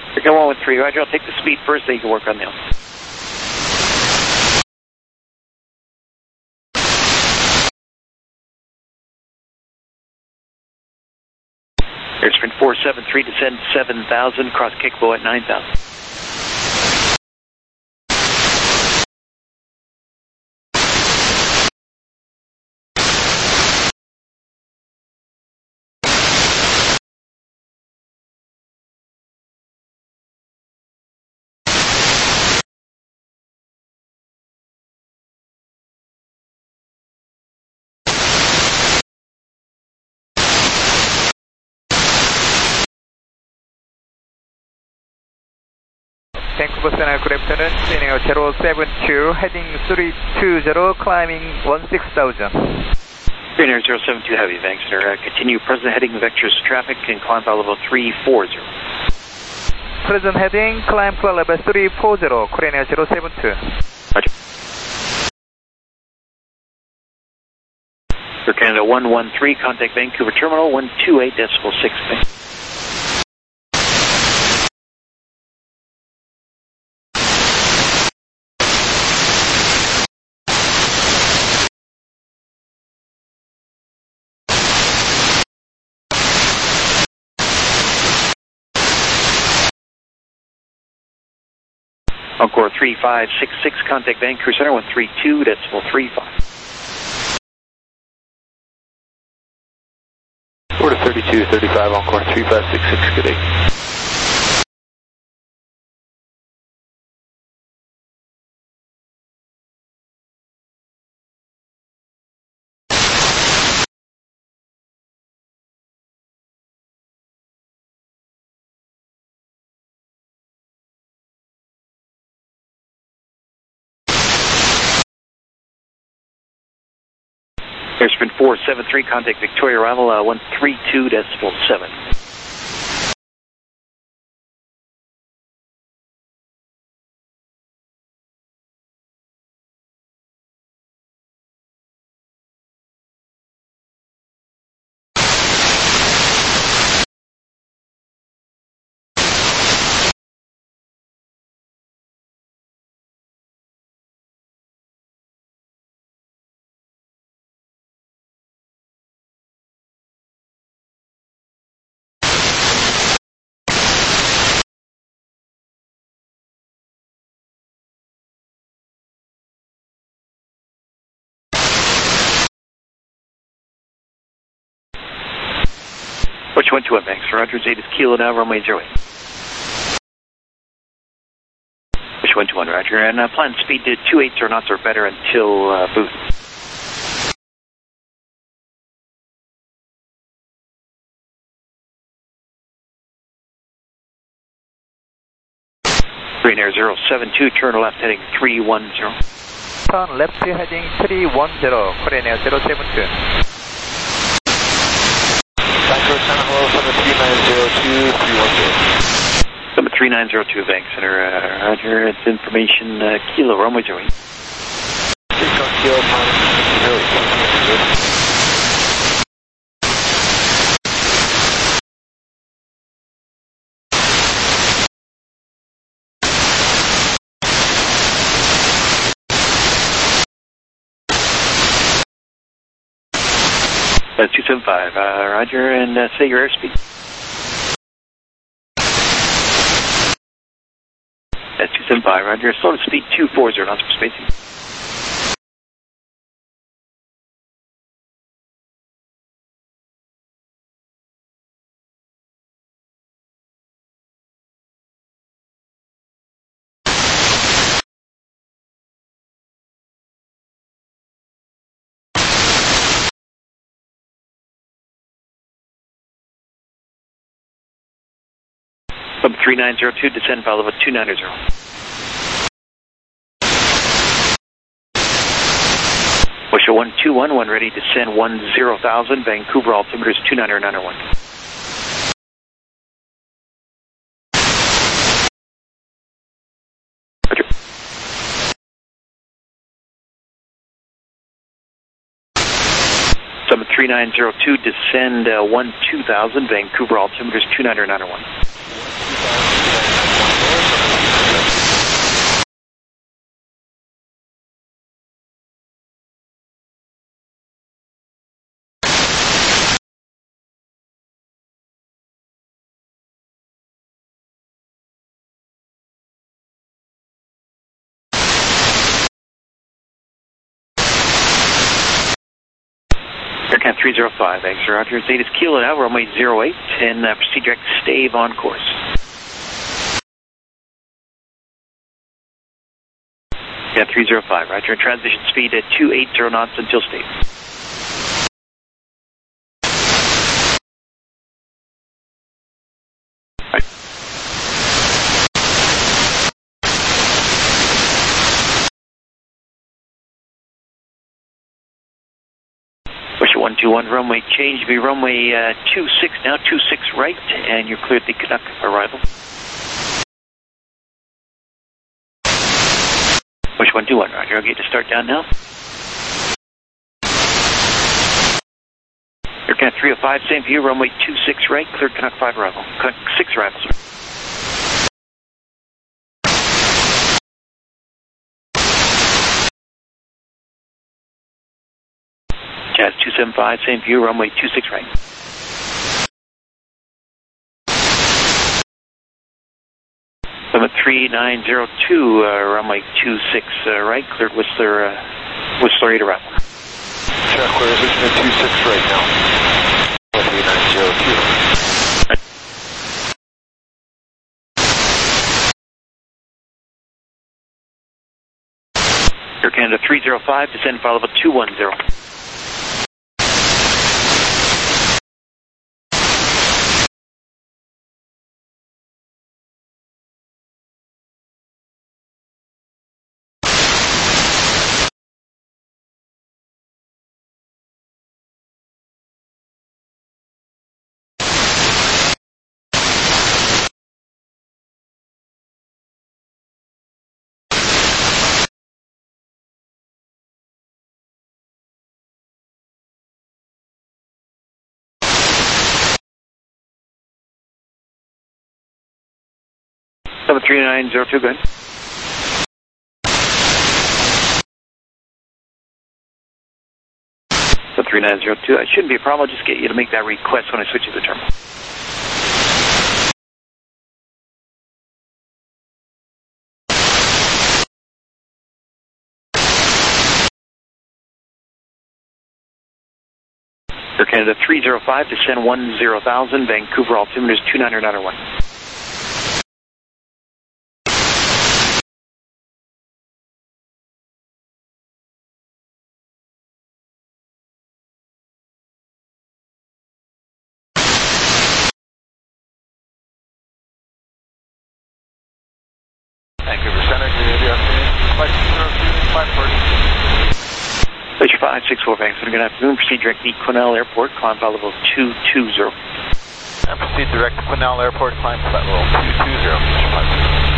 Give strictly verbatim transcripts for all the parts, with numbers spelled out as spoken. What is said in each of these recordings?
Go one with three, Roger. I'll take the speed first, then you can work on the else. Airsprint four seven three, descend seven thousand, cross Kickbow at nine thousand. Vancouver Center, good afternoon. Channel zero seven two, heading three two zero, climbing one six thousand. Green Air zero seven two Heavy, thanks, sir. Uh, continue present heading vectors traffic and climb flight level three four zero. Present heading, climb flight level three four zero, Korean Air zero seven two. Roger. For Canada one one three, contact Vancouver Terminal one two eight decimal six. Encore three five six six, contact Vancouver Center one three two decimal three five. Florida thirty-two thirty-five, Encore three five six six, good day. Airsprint four seven three, contact Victoria arrival uh, one three two decimal seven. Which one to one, thanks. Roger, Zeta Kilo now, runway zero eight. Which one to one, Roger. And uh, plan speed to two eights or knots or better until uh, boost. Green Air zero seven two, turn left heading three one zero. Turn left heading three one zero, Korean Air zero seven two. Vancouver Center, hello, Summit three nine zero two three one zero. Summit three nine zero two, Vanc Center, uh, Roger, it's information, uh, Kilo, runway zero eight. Kilo, zero eight. Uh, two seven five, uh, Roger, and uh, say your airspeed. That's two seven five, Roger. Slow to speed two four zero knots per spacing. Sub three nine zero two, descend file level two nine zero. Wisha one two one, one ready, descend one zero thousand, Vancouver altimeter is two nine nine one. Roger. Summit three nine zero two, descend uh, one two thousand, Vancouver altimeter is two nine nine one. Aircat three zero five, thanks, Roger. Zeta's Kilo now, runway zero eight, and uh, proceed direct stave on course. Aircat three zero five, Roger. Transition speed at two eighty knots until stave. Right. one two one, runway change, be runway uh, two six now, two six right, and you're cleared the Canuck arrival. Push one two one, Roger, I'll get to start down now. Aircat three oh five, same view, runway two six right, cleared Canuck five arrival, Canuck six arrival, sir. Jazz two seven five, same view, runway two six right. Limit three nine zero two, uh, runway two six uh, right, cleared Whistler, uh, Whistler eight arrival. Check, where is it? two six right now. three nine zero two. Air Canada three zero five, descend file level two one zero. Seven three nine zero two, good. Seven three nine zero two. It shouldn't be a problem. I'll just get you to make that request when I switch to the terminal. Air Canada three zero five, descend one zero thousand, Vancouver altimeter is two nine nine one. Vancouver Center, good afternoon. Flight zero two, five forty. Glacier five six four, Vancouver, good afternoon. Proceed direct to Quesnel Airport, climb flight level two two zero. And proceed direct to Quesnel Airport, climb flight level two two zero. Glacier five six four.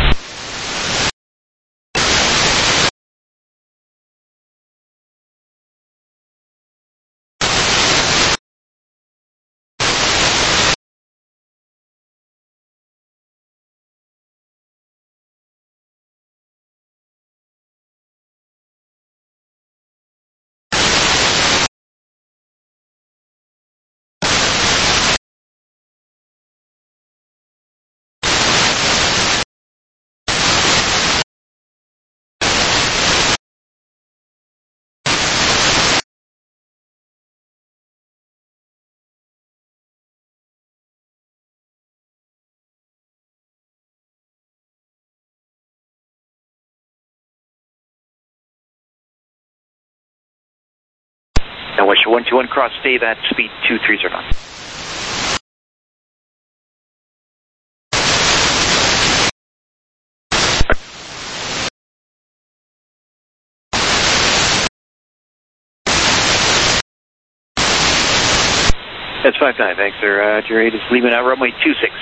Now, West one two one, cross stave at speed two three zero knots. That's five nine, thanks, sir. Uh, your eight is leaving out runway two six.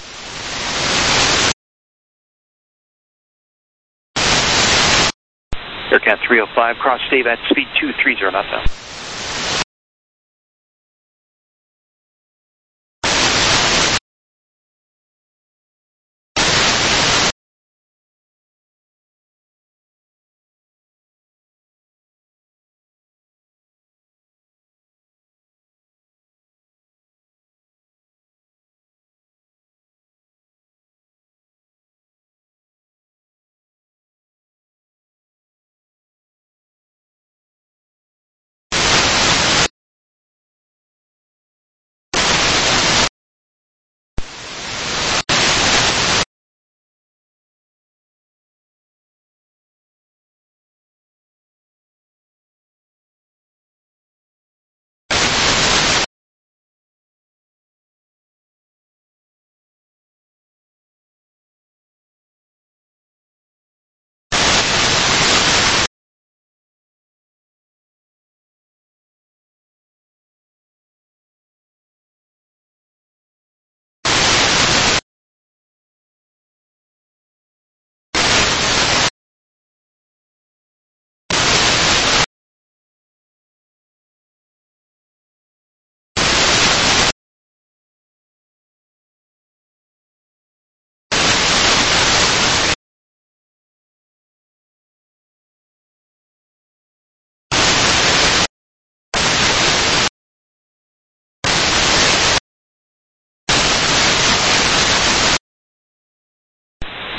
Aircat three oh five, cross stave at speed two three zero knots now.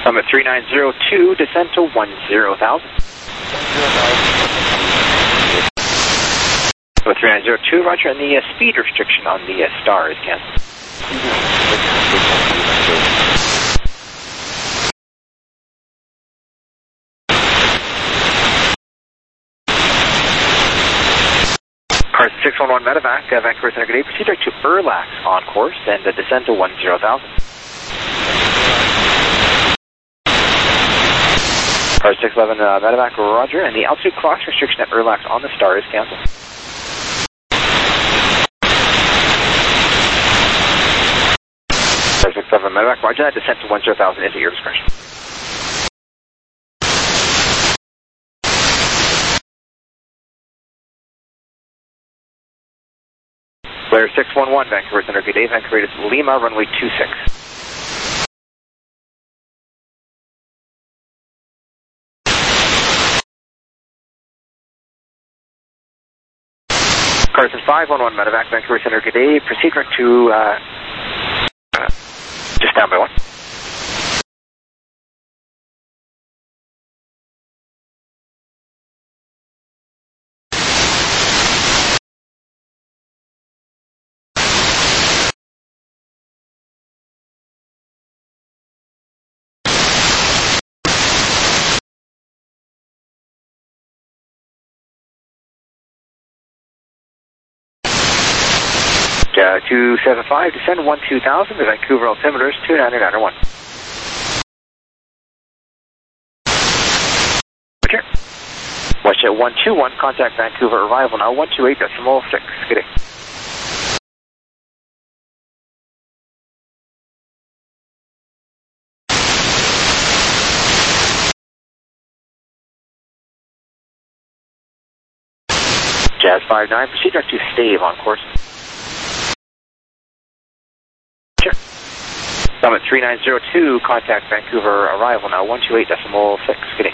Summit three nine zero two, descend to one zero thousand. Summit three nine zero two, roger, and the uh, speed restriction on the uh, star is canceled. Carson six one one Medevac, uh, Vancouver Center, good day. Proceed direct to Erlax on course and uh, descend to one zero thousand. Carson six eleven uh, Medevac, roger, and the altitude cross restriction at Erlax on the star is canceled. Carson six eleven Medevac, roger, that descent to one zero thousand is at your discretion. Blair six one one, Vancouver Center, good day. Vancouver is Lima, runway two six. Carson five one one, Medevac, Vancouver Center, good day. Proceed direct to, uh, uh, just down by one. Uh, two seven five, descend one two thousand, the Vancouver altimeter is two nine nine one. Roger. WestJet one two one, contact Vancouver, arrival now one two eight decimal six, good day. Jazz five nine, proceed direct to Stave on course. Summit three nine zero two, contact Vancouver, arrival now one two eight decimal six, good day.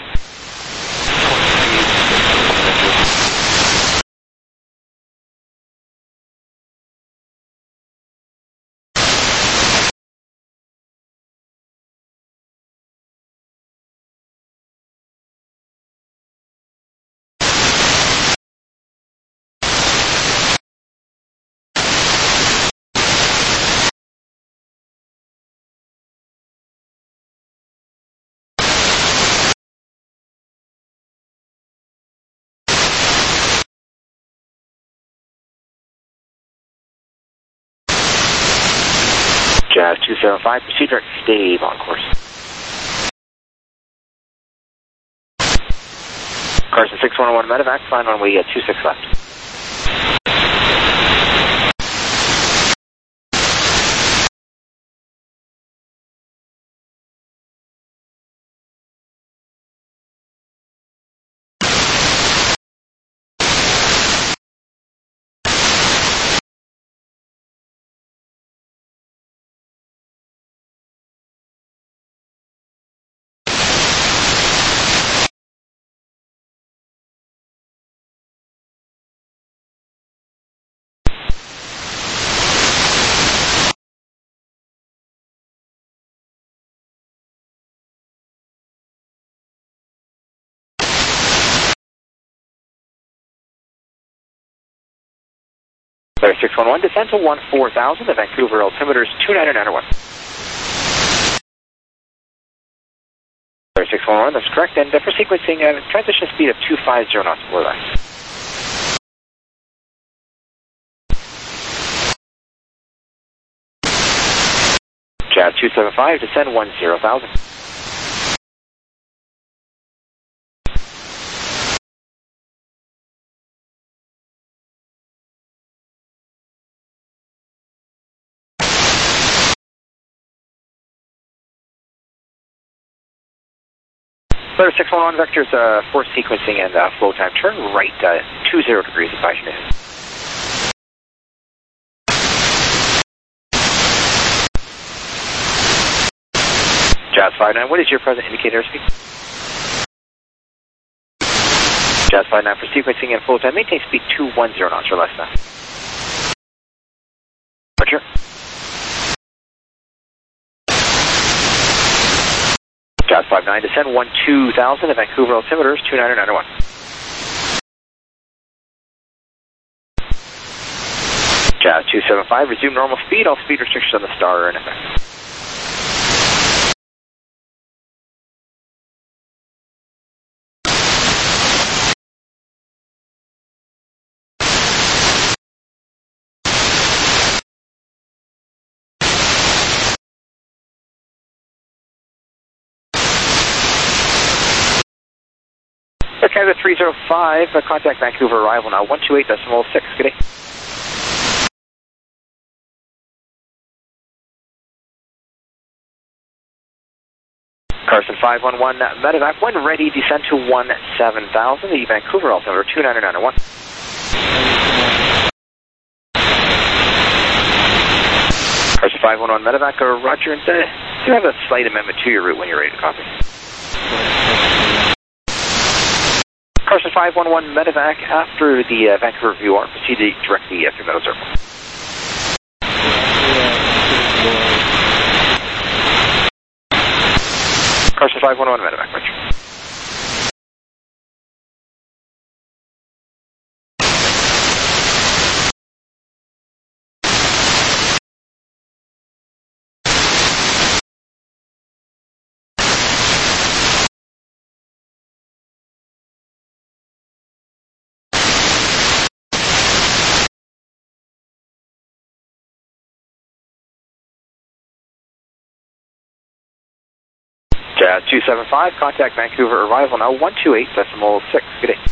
Jazz two seven five, proceed direct Stave on course. Carson six one one Medevac, flying runway uh, two six left. Blair six one one, descend to one four thousand, the Vancouver altimeter is two nine nine one. Blair six one one, that's correct, and uh, for sequencing, uh, transition speed of two five zero knots below that. Jazz two seven five, descend one zero thousand. Blair six one one, vectors uh, for sequencing and uh, flow time, turn right uh, two zero degrees, advise you now. Jazz five nine, what is your present indicator airspeed? Jazz five nine for sequencing and flow time, maintain speed two one zero knots or less now. Roger. Jazz five nine, descend one two thousand at Vancouver altimeter is two nine nine one. Jazz two seven five, resume normal speed, all speed restrictions on the star are in effect. Canada three zero five, uh, contact Vancouver arrival now, one two eight decimal six, good day. Carson five one one, medevac, when ready, descend to one seven thousand, the Vancouver altimeter two nine nine one. Carson five one one, medevac, uh, roger, and uh, do have a slight amendment to your route when you're ready to copy. Carson five one one, medevac, after the uh, Vancouver V O R, proceed directly uh, through Meadow Circle. Carson five one one, medevac, roger. Jazz two seven five, contact Vancouver arrival now, one two eight decimal six, good day.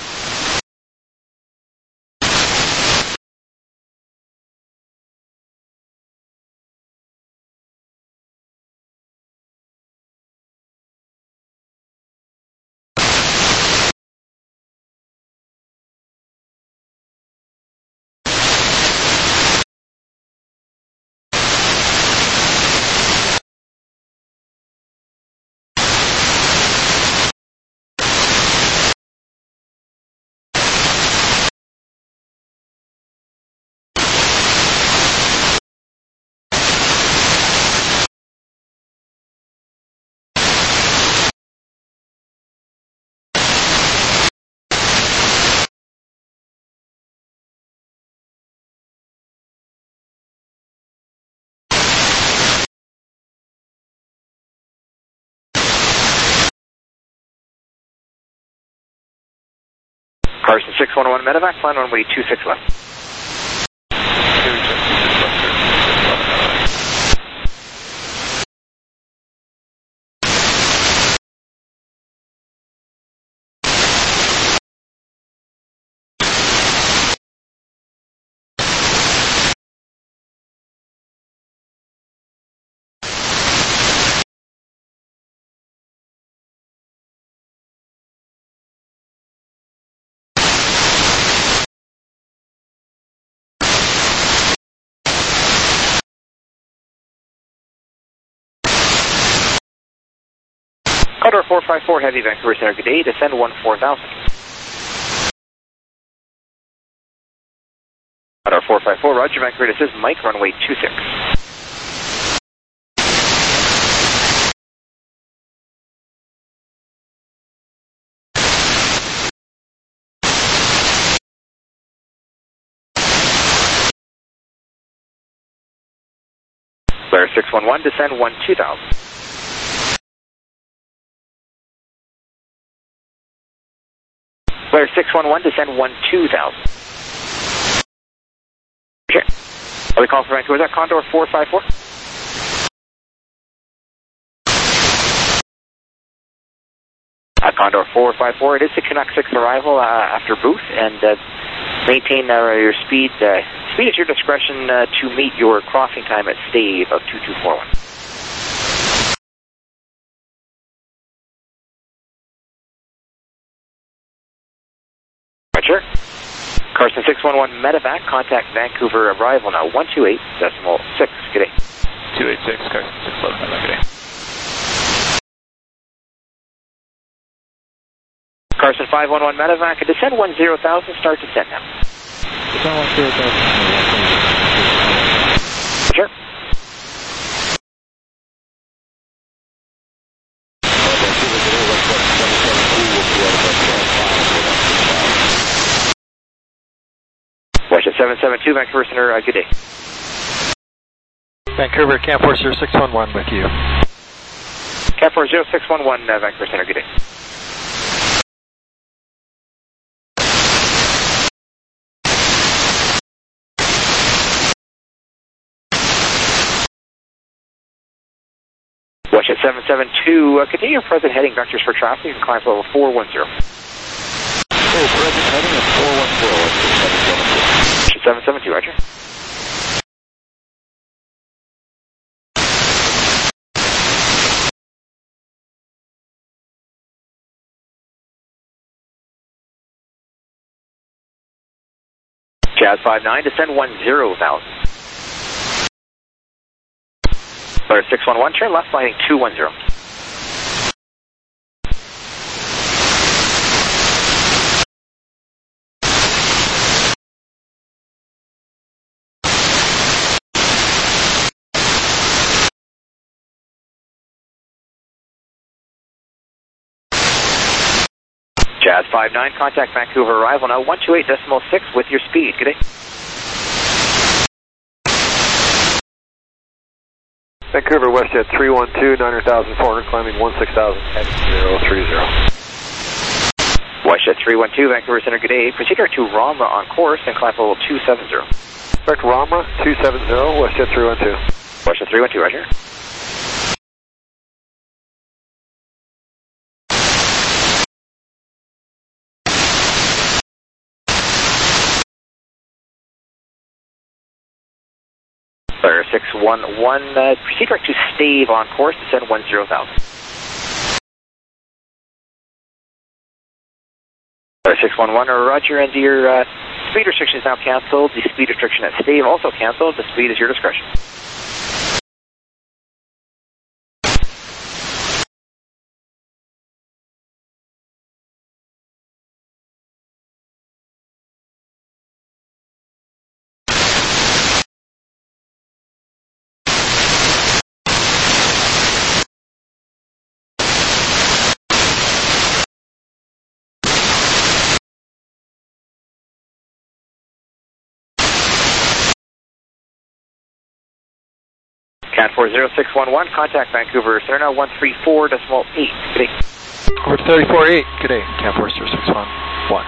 Carson six one one, medevac, plan runway two six left. Condor four five four, heavy Vancouver Center, good day, descend one four thousand. Condor four five four, roger, Vancouver, this is Mike, runway two six. Blair six one one, descend one two thousand. Blair six one one, descend one two thousand. Okay. Are we calling for Vancouver? Is that Condor four five four? Uh, Condor four five four, it is the Canuck six arrival uh, after booth, and uh, maintain uh, your speed. Uh, speed at your discretion uh, to meet your crossing time at stave of two two four one. Roger. Carson six one one, medevac, contact Vancouver arrival now, one two eight decimal six, good day. two eight six, Carson six one one, medevac, good day. Carson five one one, medevac, descend one zero thousand, start descent now. Descend one zero thousand. Sure. seven seven two, Vancouver Center, uh, good day. Vancouver, Camp four zero six one one with you. Camp four zero six one one, uh, Vancouver Center, good day. Washington seven seven two, uh, continue your present heading vectors for traffic and climb level four one zero. Oh, present heading at four one zero, Washington seven seven two, roger. Jazz five nine, descend one zero thousand. Clear six one one, turn left sliding two one zero. Jazz five nine, contact Vancouver arrival now one two eight decimal six with your speed. Good day. Vancouver, WestJet three one two, nine hundred thousand four hundred, climbing one six thousand, heading zero three zero. WestJet three one two, Vancouver Center, good day. Proceed to Ramra on course and climb level two seven zero. Correct, Ramra two seven zero, WestJet three one two. WestJet three one two, roger. Clear six one one, uh, proceed direct to Stave on course, descend one zero thousand. Clear six one one, roger, and your uh, speed restriction is now cancelled. The speed restriction at Stave also cancelled. The speed is your discretion. Cat four zero six one one, contact Vancouver Center now one three four decimal eight. Good day. Over thirty four eight, good day, Camp four zero six one one.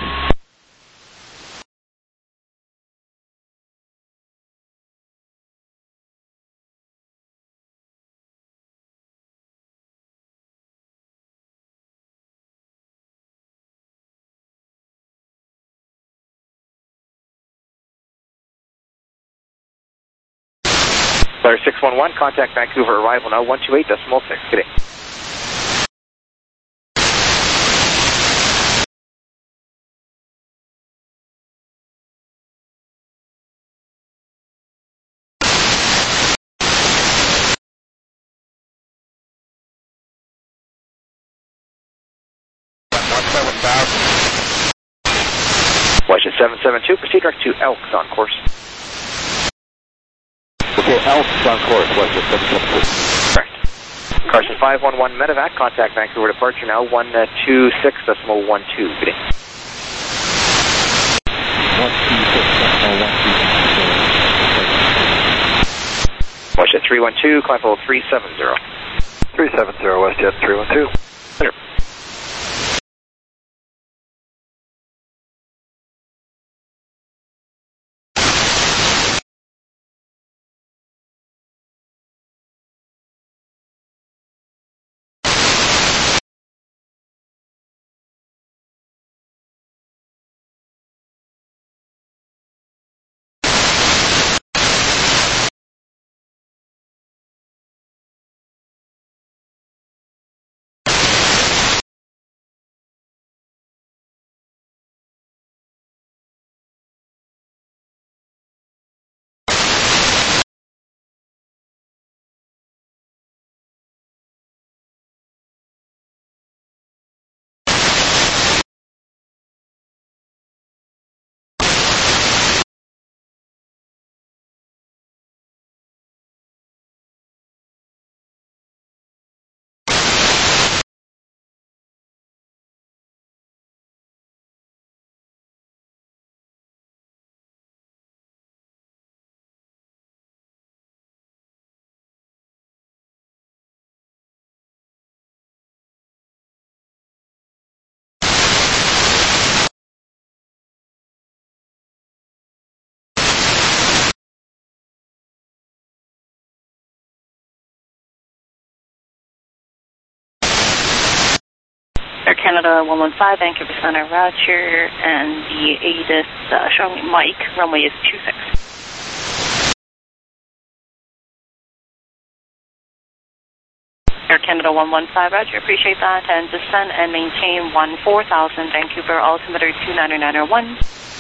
Clear six one one, contact Vancouver arrival now one two eight decimal six. Good day. Washington seven seven two, proceed direct to Elks on course. Okay, Elks on course, WestJet seven seven two. Correct. Carson five one one Medevac, contact Vancouver departure now one two six decimal one two. Good day. Washington three one two, climb level three seven zero. three seven zero, WestJet three one two. Clear. Air Canada one one five, Vancouver Center, Roger, and the A D I S uh, showing me Mike, runway is two six. Air Canada one one five, Roger, appreciate that, and descend and maintain one four thousand, Vancouver altimeter two nine nine one.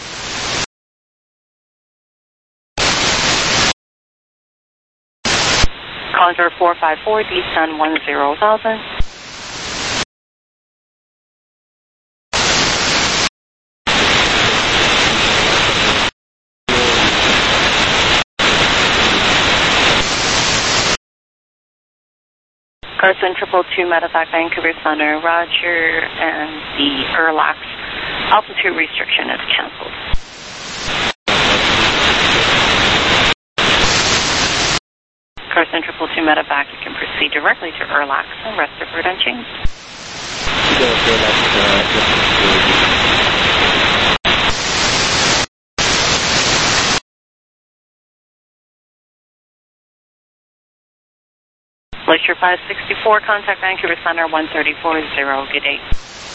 Condor four five four, descend one zero thousand. Carson triple two medevac Vancouver Center, Roger, and the E R L A X altitude restriction is cancelled. Carson triple two medevac, you can proceed directly to E R L A X and rest of route unchanged. Glacier five sixty-four, contact Vancouver Center one three four zero, good day.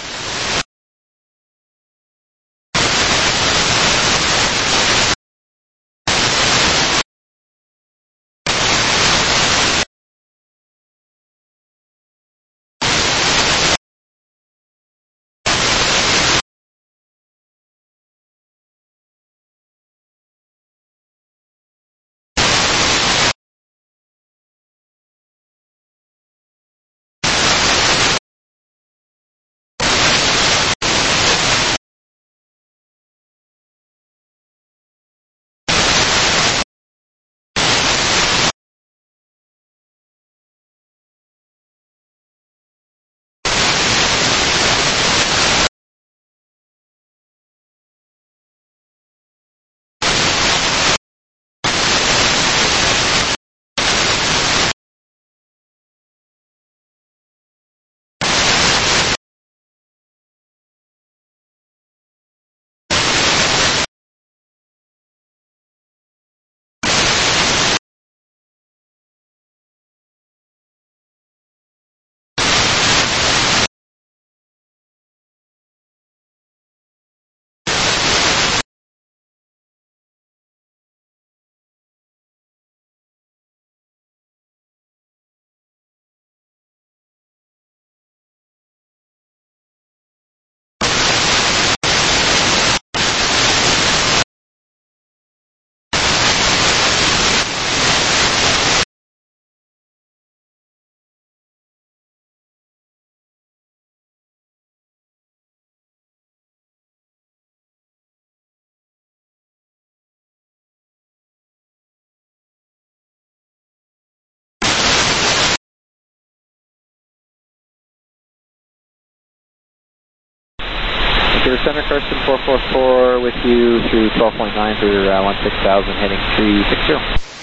Vancouver Center, Carson four four four with you through twelve point nine through uh, one six thousand, heading three six zero.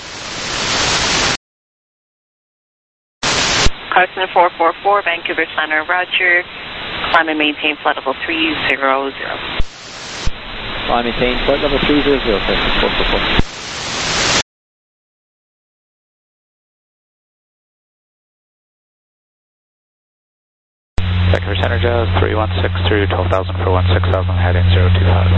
Carson four four four, Vancouver Center, Roger. Climb and maintain flight level three zero zero. Climb and maintain flight level three zero zero, Carson four four four. Vancouver Center, Jazz three one six through twelve thousand for one six thousand, heading zero two five.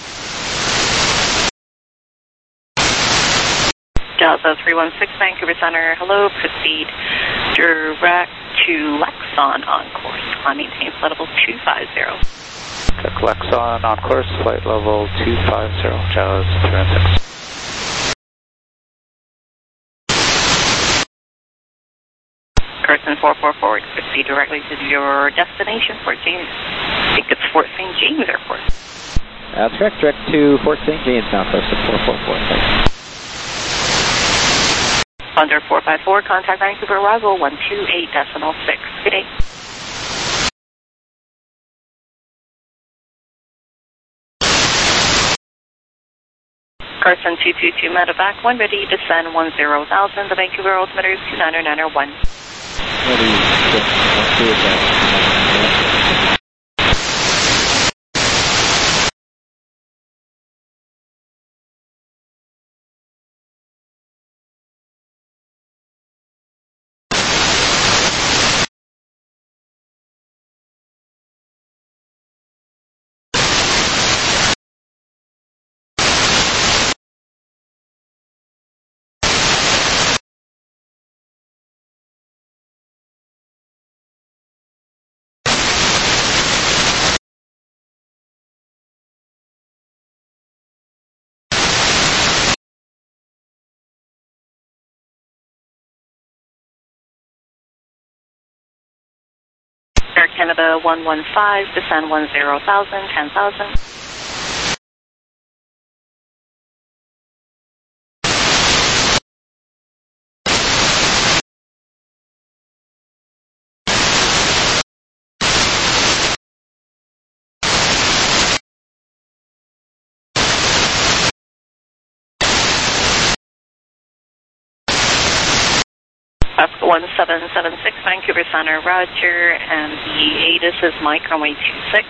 Delta three one six, Vancouver Center, hello, proceed direct to Lexon on course. Climb maintain flight level two five zero. Check Lexon on course, flight level two five zero, Jazz three one six. Carson four four four, proceed directly to your destination, Fort James. I think it's Fort Saint James Airport. That's correct, direct to Fort Saint James now, Carson four four four. Thanks. Thunder four five four, contact Vancouver arrival one two eight decimal six. Good day. Carson two two two, medevac, one ready, descend one zero thousand, the Vancouver altimeter is two nine nine one. Ready, let's do it then. Air Canada one one five, descend one zero thousand, ten thousand. Alaska one seven seven six, Vancouver Center, roger, and the A T I S is Mike, runway two six.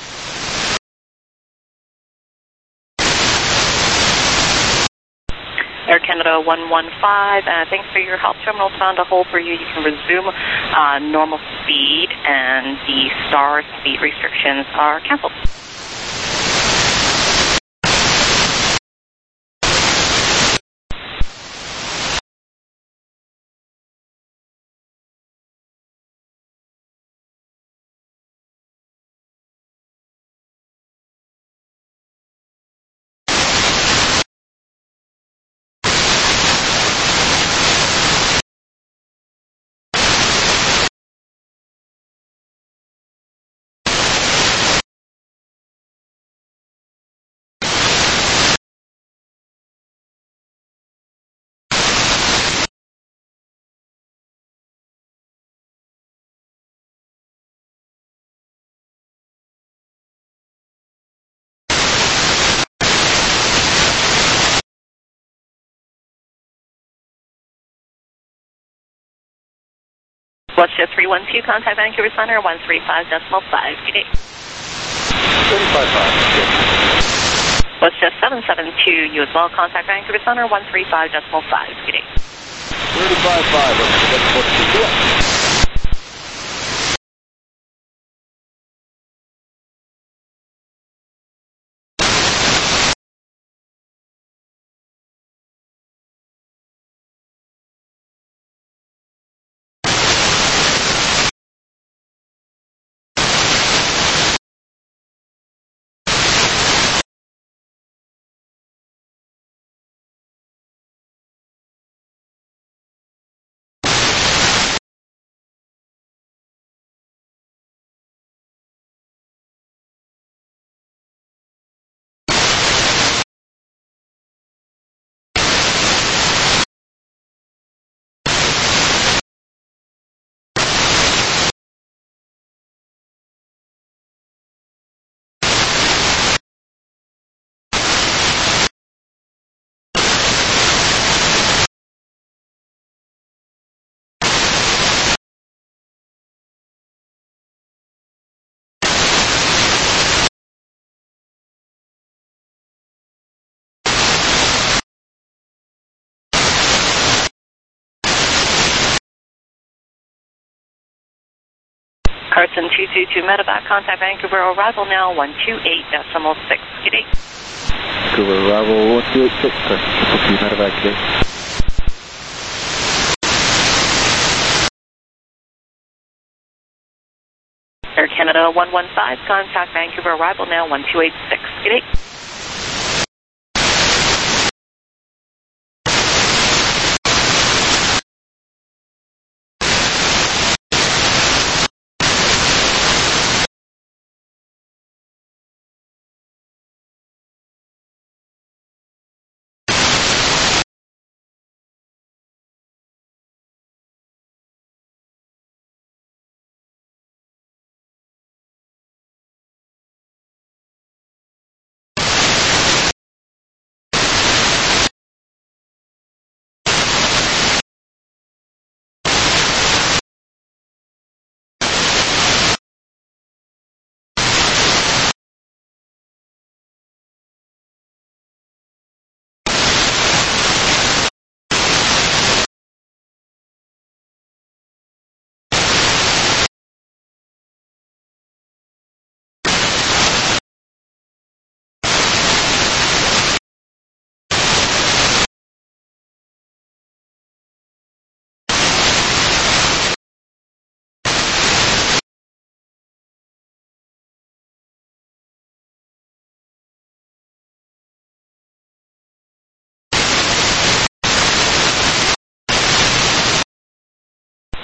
Air Canada one one five, uh, thanks for your help. Terminal found a hole for you. You can resume uh, normal speed, and the star speed restrictions are canceled. WestJet three one two, contact Vancouver Center, one three five decimal five. Good day. thirty-five five. WestJet seven seven two, you as well, contact Vancouver Center, one three five decimal five. Good day. thirty-five five. What's what's the deal? Carson two two two medevac, contact Vancouver, arrival now one two eight decimal six. Good day. Vancouver, arrival one two eight six, Carson two two two medevac, good day. Air Canada one one five, contact Vancouver, arrival now one two eight six. Good day.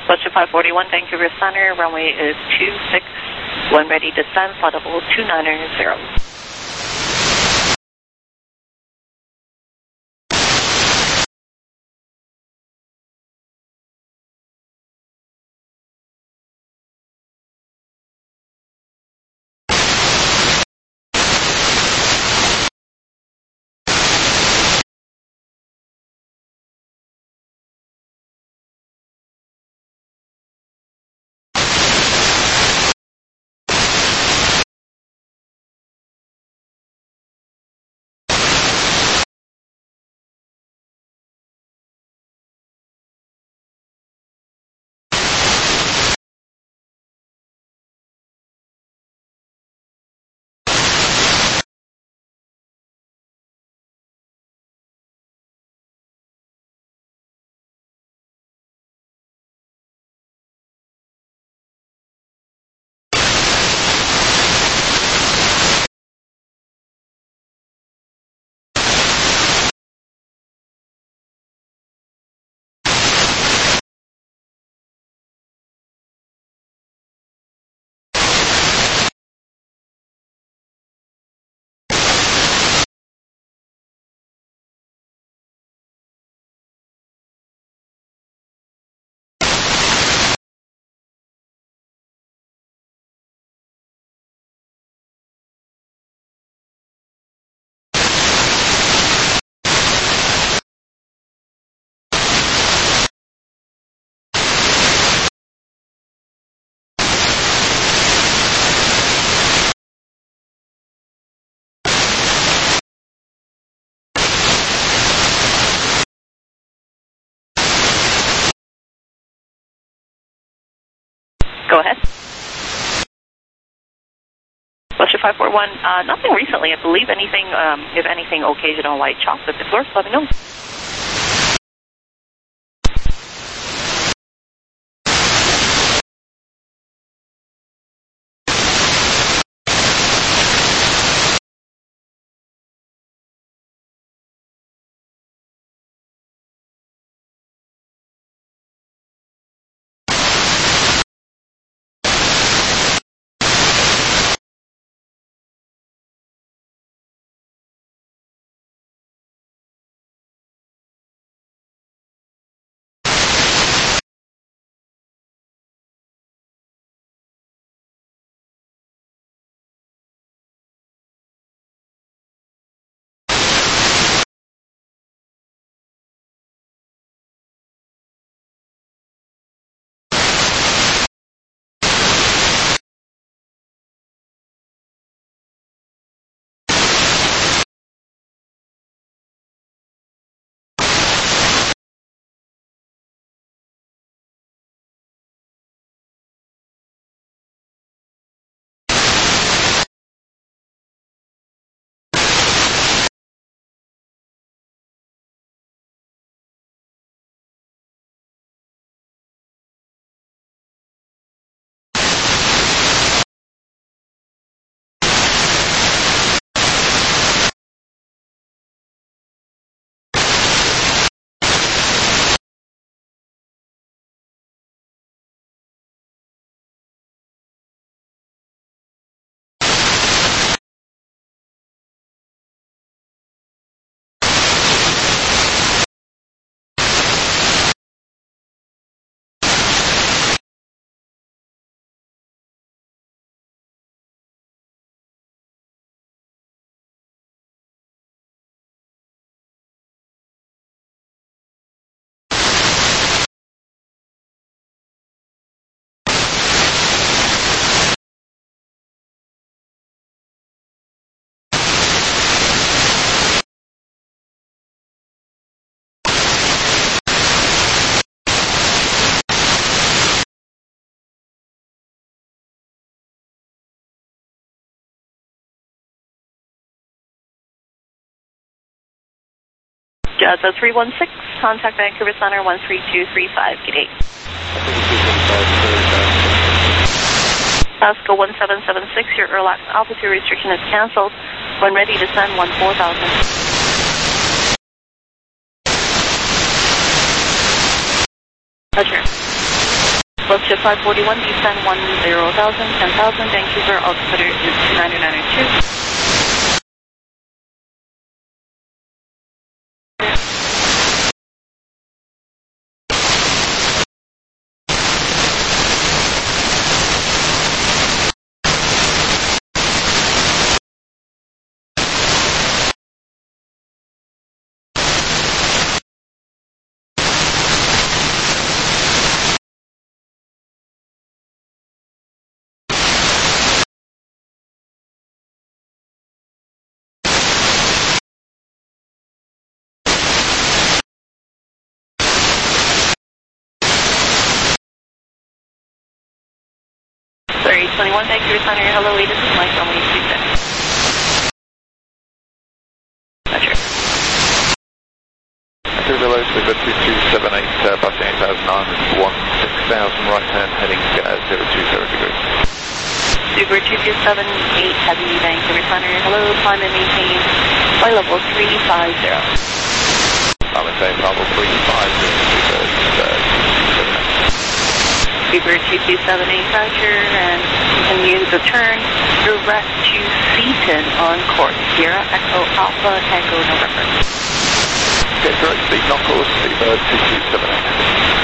Buster five forty-one, Vancouver Center, runway is two six, when ready to descend, flight level two nine zero. Go ahead. Buster five four one, uh, nothing recently. I believe anything, um, if anything, occasional white chocolate. If yours, let me know. Jazz three one six, contact Vancouver Center one three two three five, gate eight. Pasco one seven seven six, your Erlax altitude restriction is cancelled. When ready, descend one four thousand. Roger. to five forty-one, descend one zero thousand, ten thousand, Vancouver, altimeter is two nine nine two. Sorry, twenty-one, Vancouver Center, hello, this is Mike, runway two six. Roger. Two below, Super two two seven eight, uh, bus eight thousand nine, one six thousand, right hand heading uh, zero two zero degrees. Super two two seven eight, heavy, Vancouver Center, hello, climb and maintain, flight level three five zero. I'm in same level three five zero, Super uh, two two seven eight. Super two two seven eight, Roger, and continue the turn direct to Seaton on course, Sierra Echo Alpha Tango November. Okay, correct, speed on course, Super two two seven eight.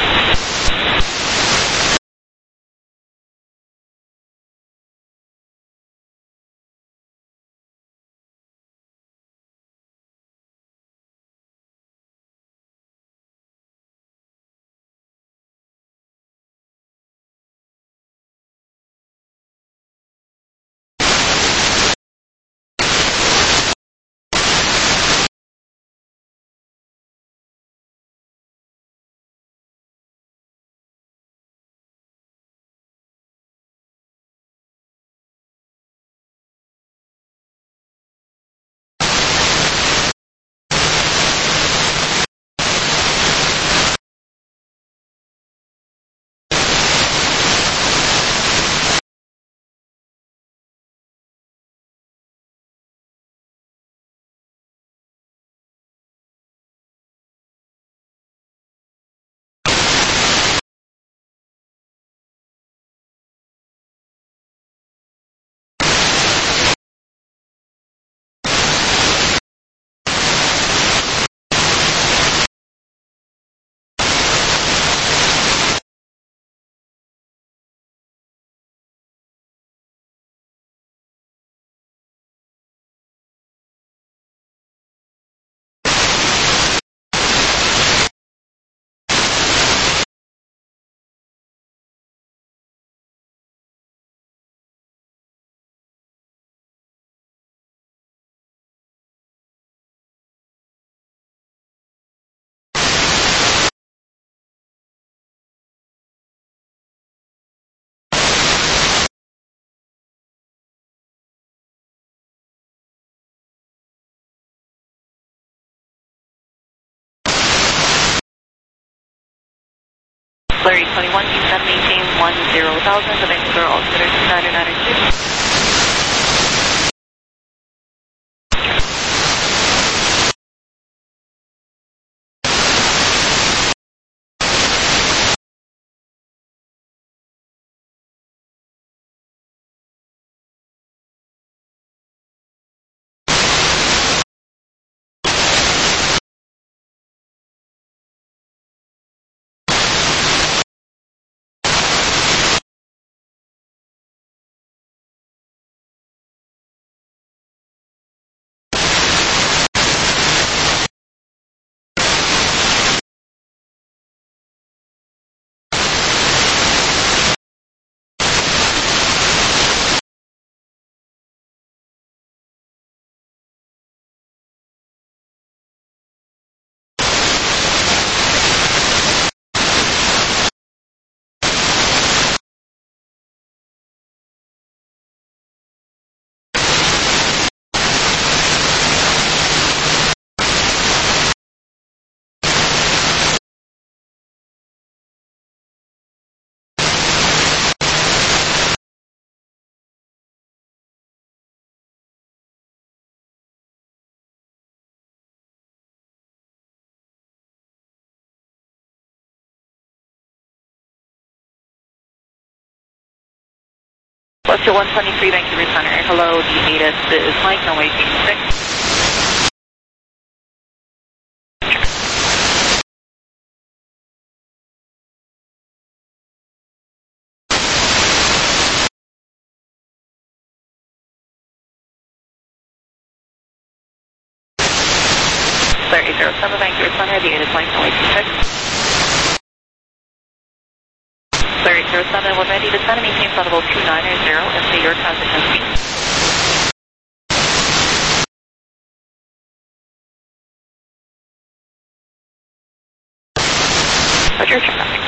Larry twenty-one, descend maintain one zero thousand, the Vancouver, altimeter two nine nine two. What's your one twenty-three, Vancouver Center? Hello, the ATIS is Mike, runway two six. thirty zero seven, Vancouver Center, the ATIS Mike, runway two six. thirty zero seven, when ready to descend, maintain flight level two nine zero and say your transition speed. Roger, traffic.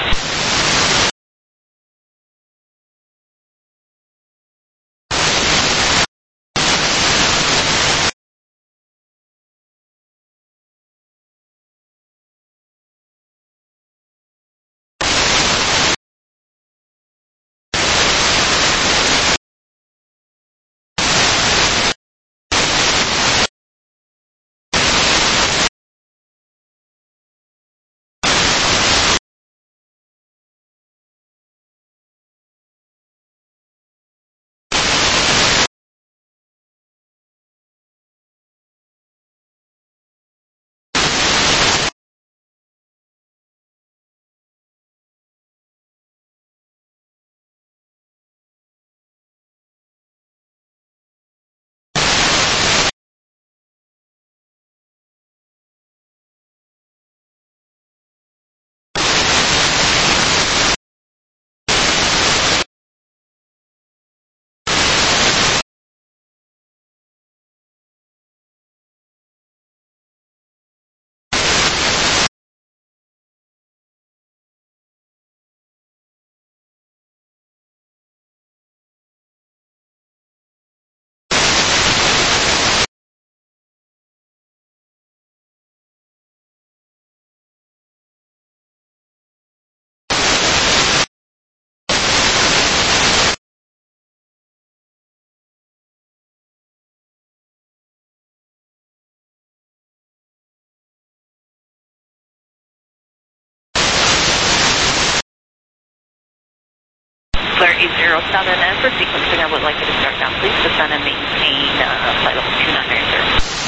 thirty zero seven, and for sequencing, I would like you to start down, please descend and maintain uh, flight level two nine zero.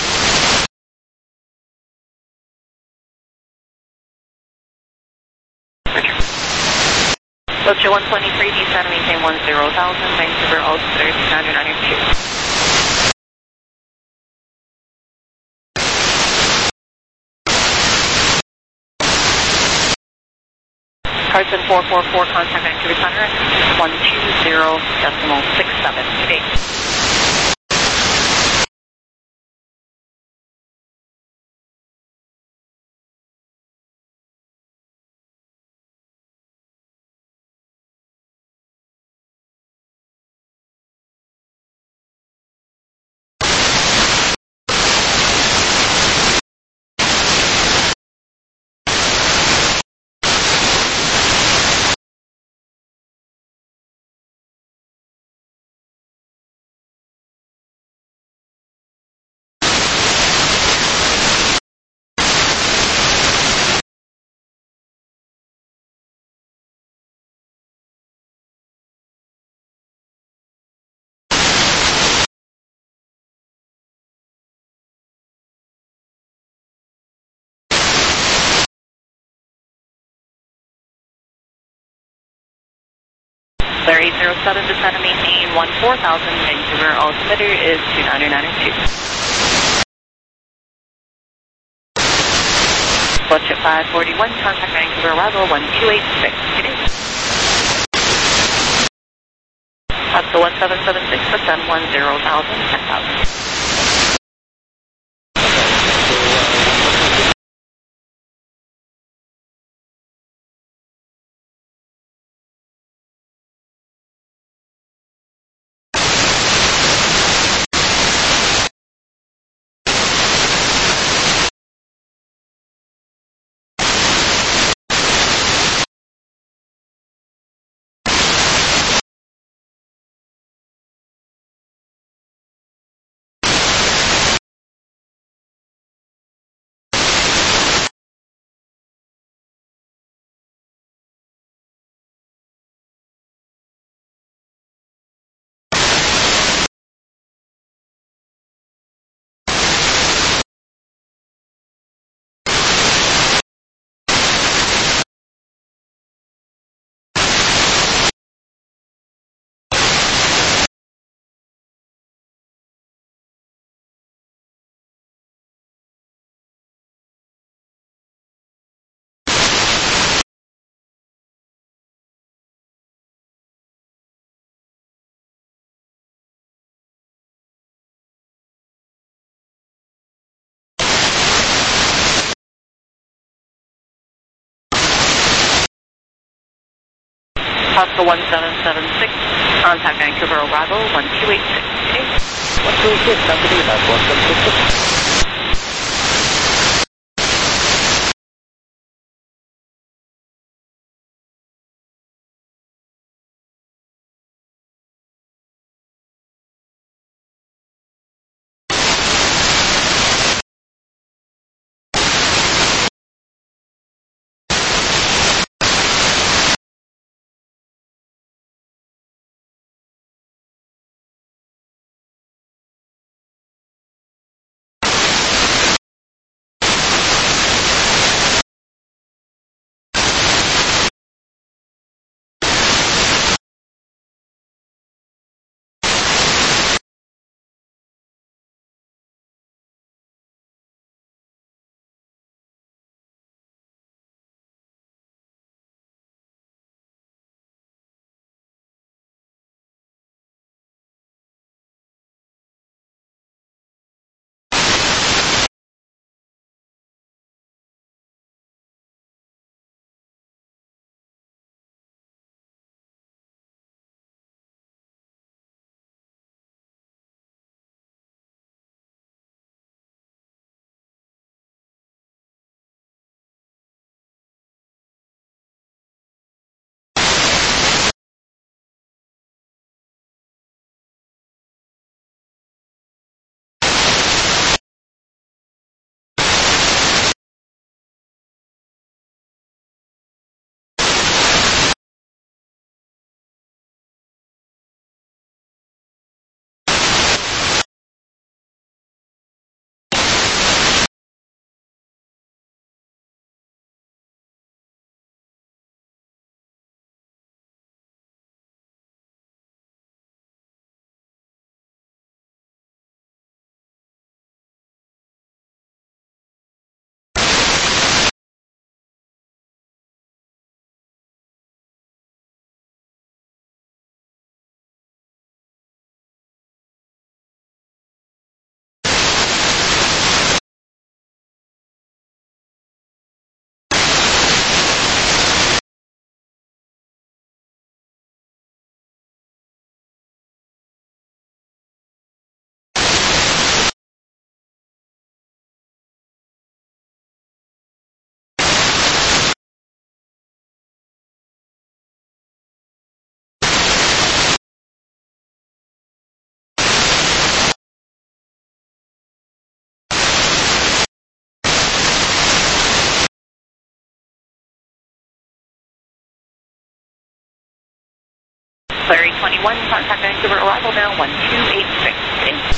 Roger. What's your one twenty-three, descend and maintain one zero thousand, Vancouver, altimeter two nine nine two. Carson four four four, contact Vancouver Center, one two zero decimal six seven. Good day. thirty zero seven, descend and maintain one four thousand, Vancouver, altimeter is two nine nine two. Budget five forty-one, contact Vancouver, arrival one two eight six. Good day. Up to one seven seven six, descend one zero thousand, ten thousand. Oscar one seven seven six, contact Vancouver arrival one two eight six. Okay. one two eight six, company, that's one seven six six. Larry twenty-one, contact Vancouver arrival now one two eight six. Okay.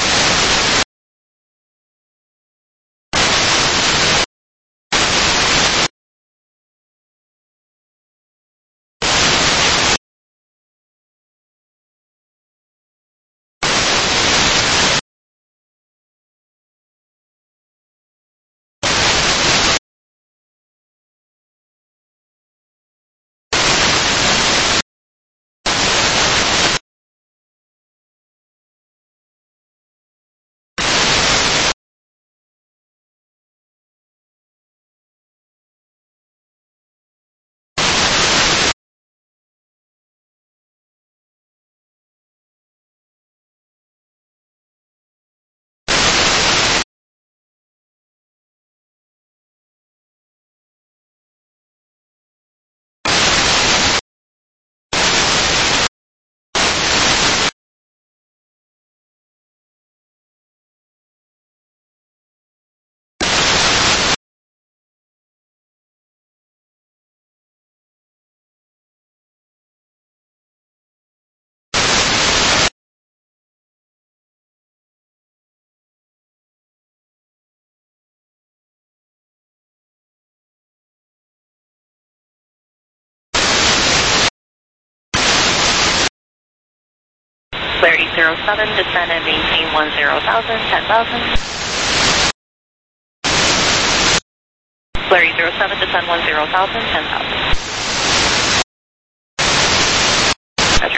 Clarity zero seven, descend and maintain one zero thousand, ten thousand. Clarity zero seven, descend one zero thousand, ten thousand. Roger.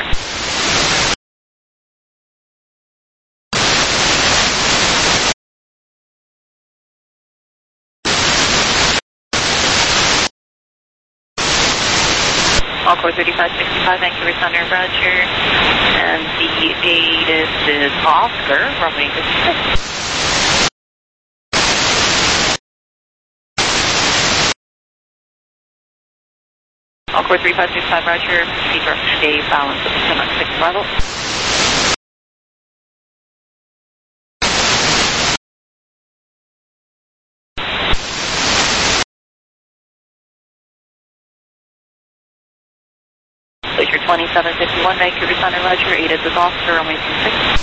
Encore thirty-five sixty-five, Vancouver Thunder, Roger. And the ATIS is Oscar, runway fifty-six. Encore three five six five, Roger. Proceed for stay balance with the Canuck six level. Glacier twenty-seven fifty-one, Vancouver Thunder, Roger. ATIS is Oscar, runway six.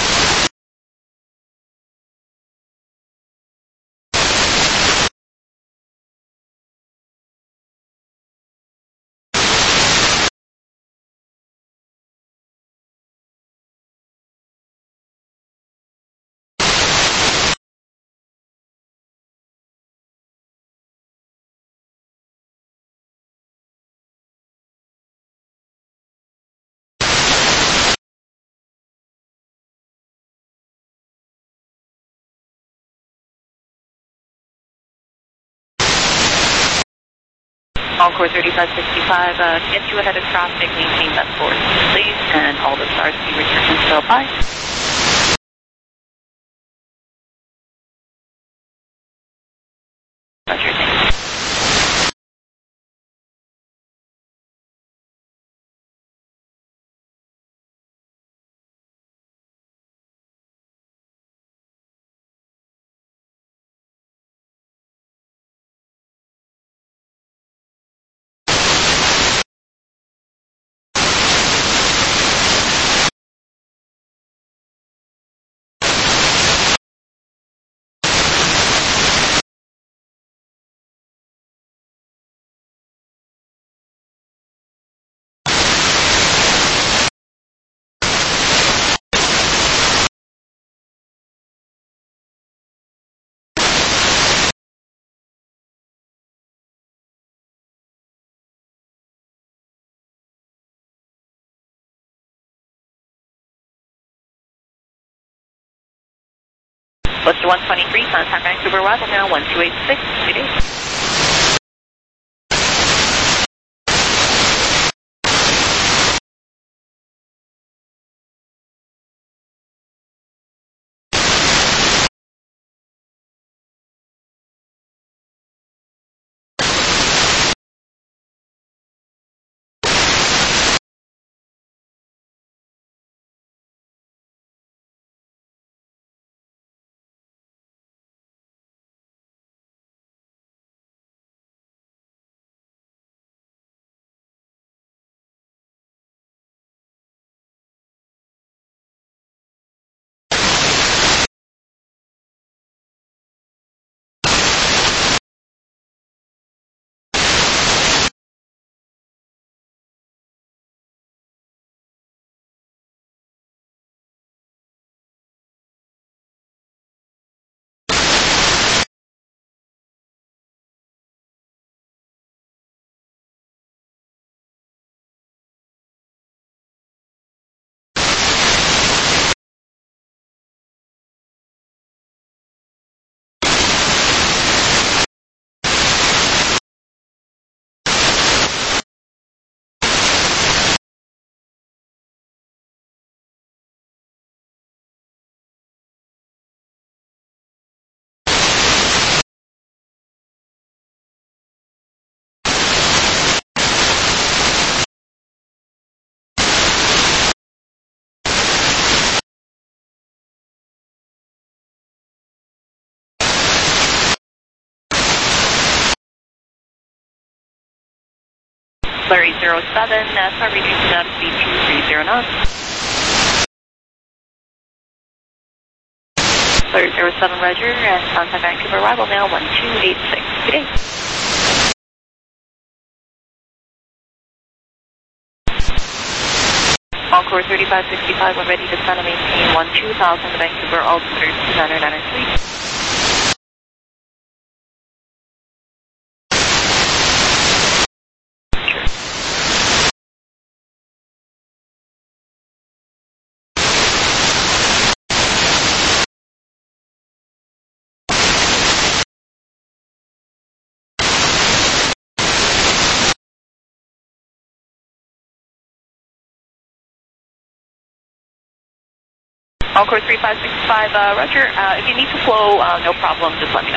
Encore thirty-five sixty-five, uh, get you ahead of traffic, maintain that force, please, and all the stars be returning still by. Roger, thank you. Buster one twenty-three, contact Vancouver arrival now, one two eight six, good day. Larry zero seven, NASA reducing out speed two three zero knots. Larry zero seven, Roger, and contact Vancouver arrival now, one two eight six, good day. Encore thirty-five sixty-five, we're ready to descend and maintain one two thousand, Vancouver altimeter two nine nine three. Encore three five six five, uh, Roger. Uh, if you need to flow, uh, no problem, just let me know.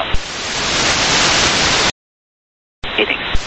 Okay, thanks.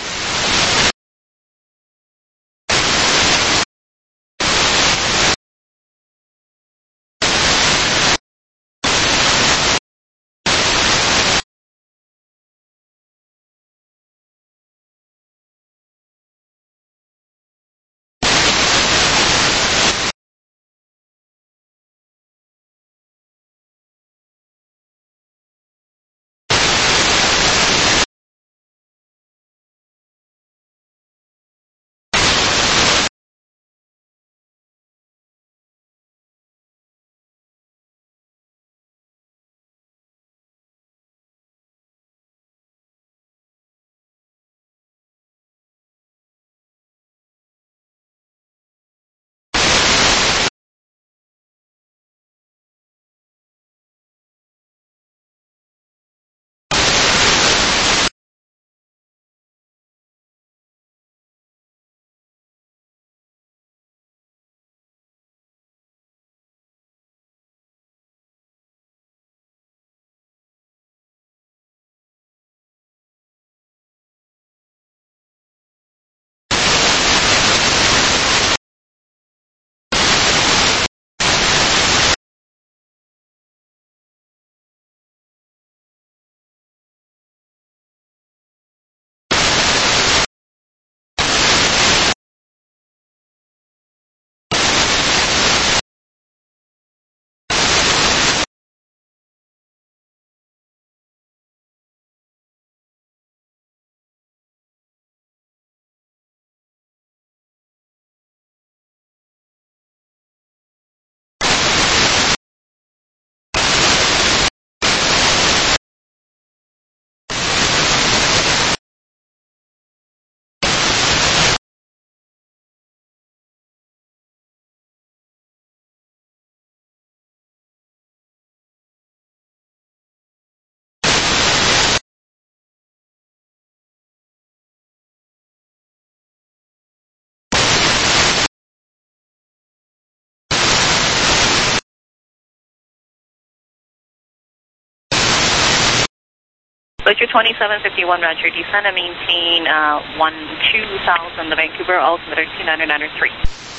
Flight twenty-seven fifty-one, Roger. Descend and maintain uh, one two thousand, the Vancouver altimeter two nine nine three.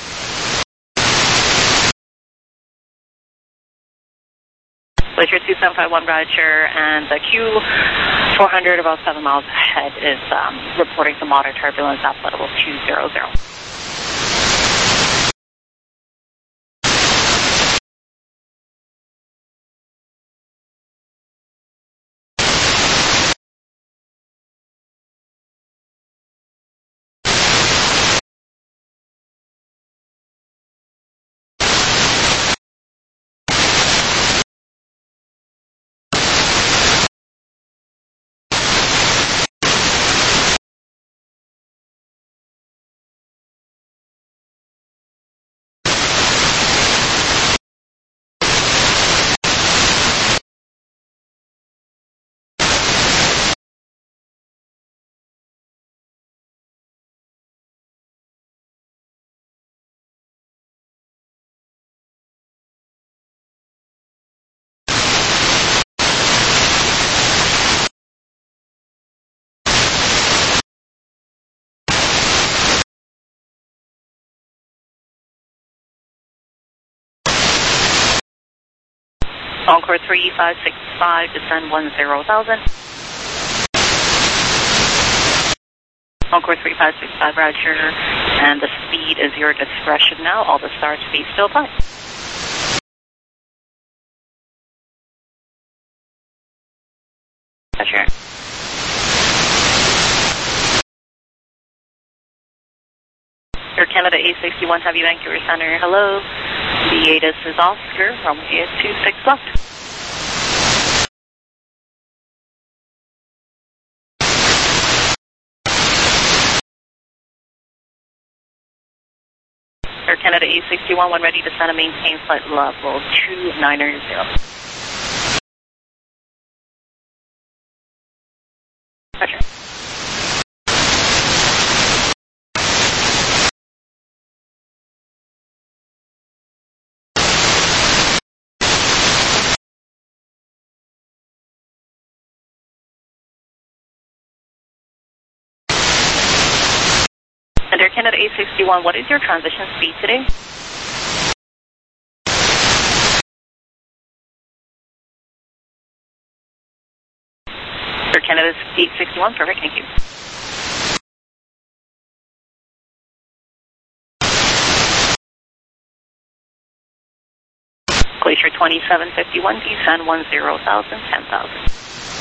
Flight two seven five one, Roger, and the Q four hundred about seven miles ahead is um, reporting some moderate turbulence at level two zero zero. Encore three five six five, descend one zero thousand. Encore three five six five, Roger, and the speed is your discretion now. All the star speed still apply. Roger. Air Canada A sixty-one, have you Vancouver Center? Hello. The A T I S is Oscar, runway two six left. Air Canada A sixty-one, when ready to descend and maintain flight level two nine zero. Roger. Canada eight sixty-one, what is your transition speed today? Air Canada eight sixty-one, perfect, thank you. Glacier twenty-seven fifty-one, descend one zero thousand, ten thousand.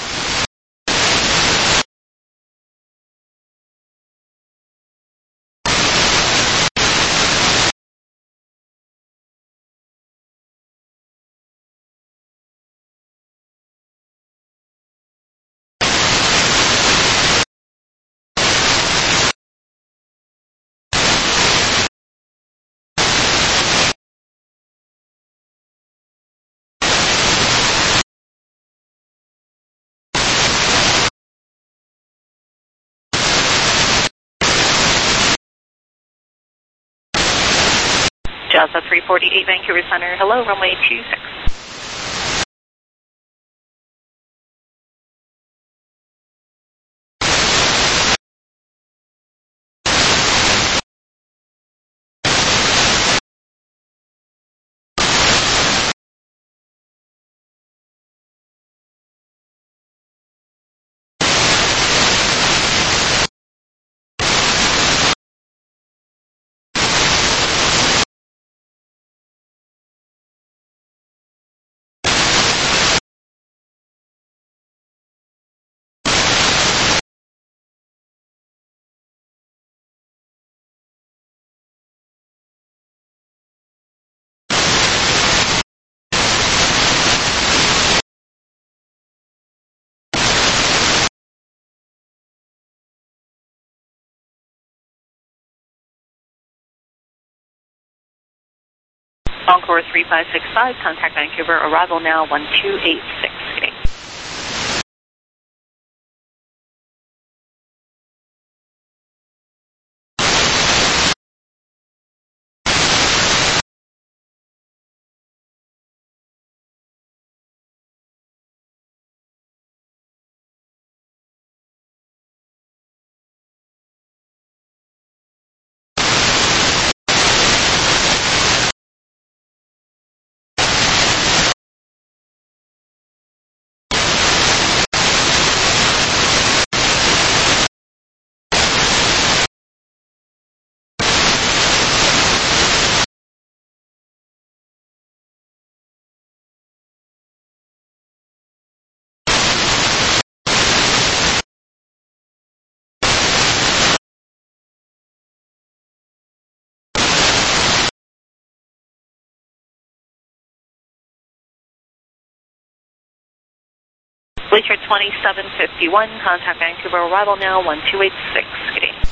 Jazza three forty-eight, Vancouver Center, hello, runway two six. Encore three five six five, contact Vancouver, arrival now one two eight six. Glacier twenty-seven fifty-one, contact Vancouver, arrival now one two eight six. Good day.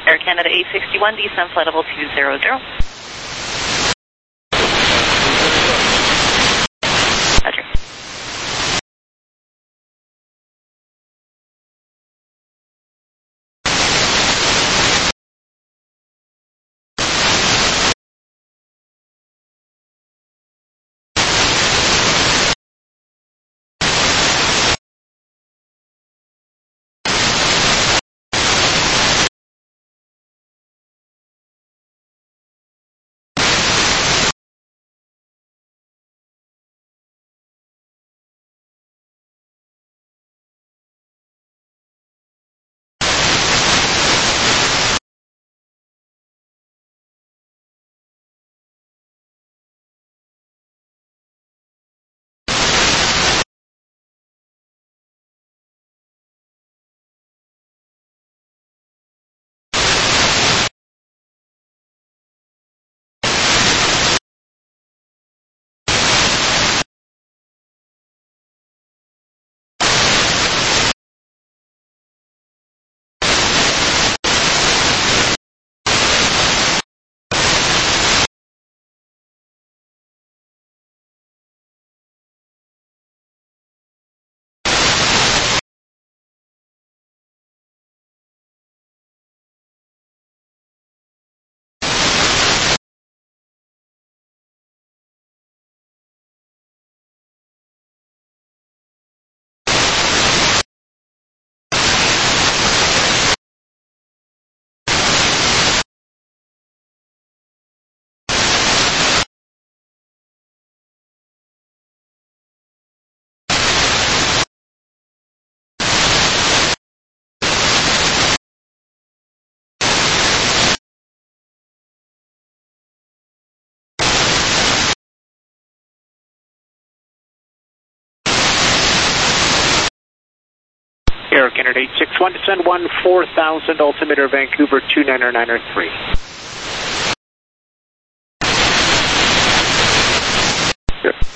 Air Canada eight sixty-one, descend flight level two zero zero. Roger. Air Canada eight six one, descend one four thousand, altimeter Vancouver two niner niner three. Good.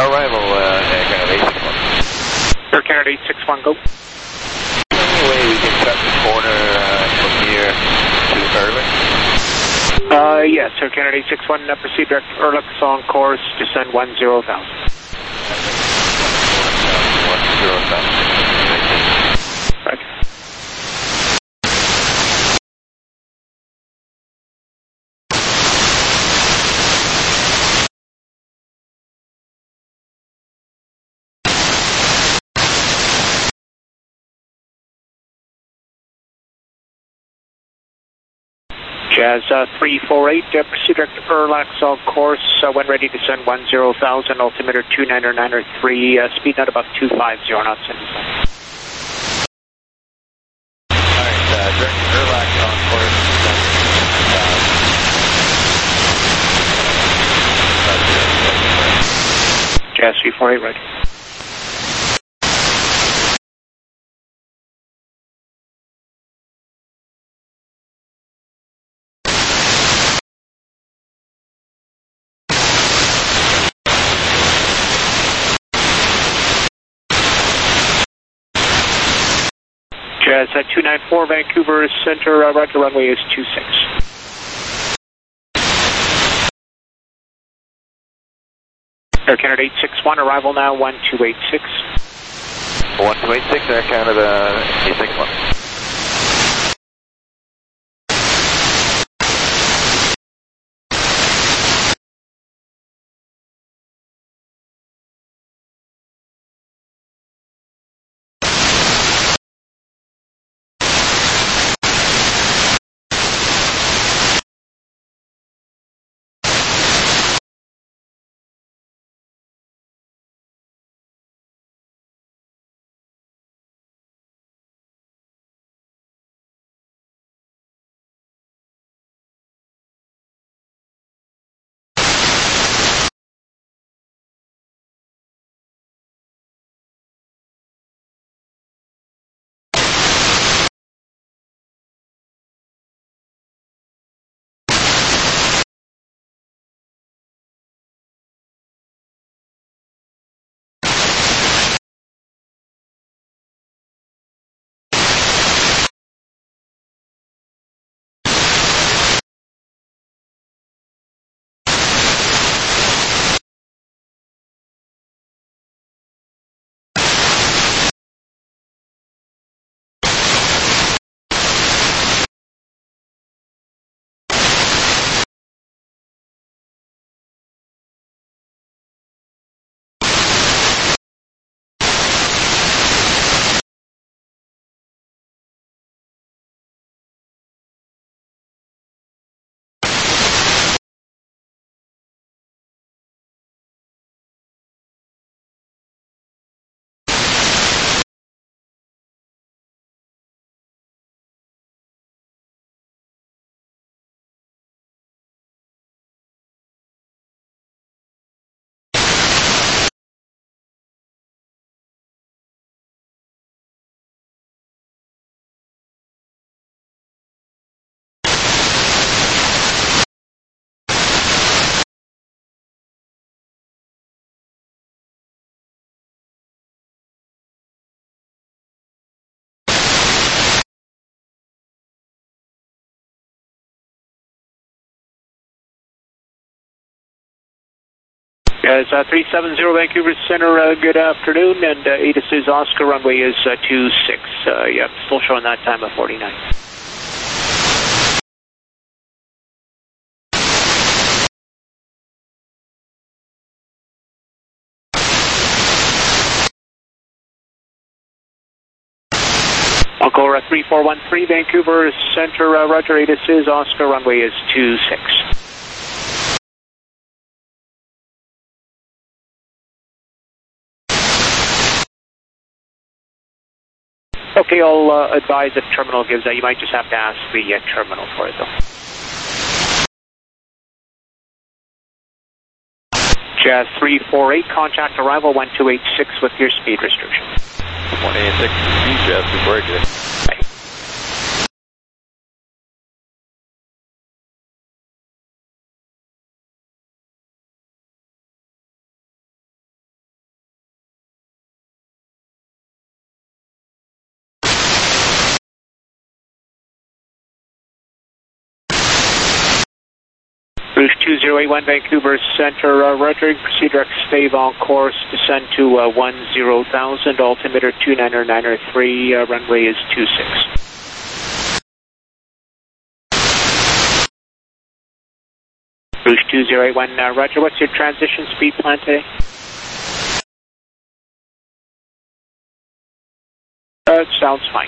Arrival, uh, Air Canada eight six one. Air Canada eight six one, go. Any way we can cut the corner uh, from here to Erlich? Uh, yes, Air Canada eight six one, uh, proceed direct to Erlich, on course, descend one zero thousand. one zero thousand. Right. Jazz uh, three four eight, uh, proceed direct to Erlich, on course, uh, when ready, descend one zero thousand, altimeter two nine nine three, uh, speed not about two five zero knots. Alright, uh, direct to Erlich, on course, descend Jazz three four eight, right. Jazz uh, two nine four, Vancouver Center, uh, roger, runway is two six. Air Canada eight six one, arrival now one two eight six. one two eight six, Air Canada eight six one. Jazz uh, three seven zero, Vancouver Center, uh, good afternoon, and uh, ATIS is Oscar, runway is uh, two six. Uh, yeah, still showing that time of forty-nine. Encore uh, three four one three, Vancouver Center, uh, roger, ATIS is Oscar, runway is two six. Okay, I'll uh, advise if terminal gives that. You might just have to ask the uh, terminal for it, though. Jazz three four eight, contact arrival one two eight six with your speed restriction. one eight six, Jazz two four eight. Rouge two zero eight one, Vancouver Center, uh, Roger, proceed direct stave on course, descend to uh, one zero thousand, altimeter two nine nine three, uh, runway is two six. Rouge two zero eight one, uh, Roger, what's your transition speed plan today? Uh, it sounds fine.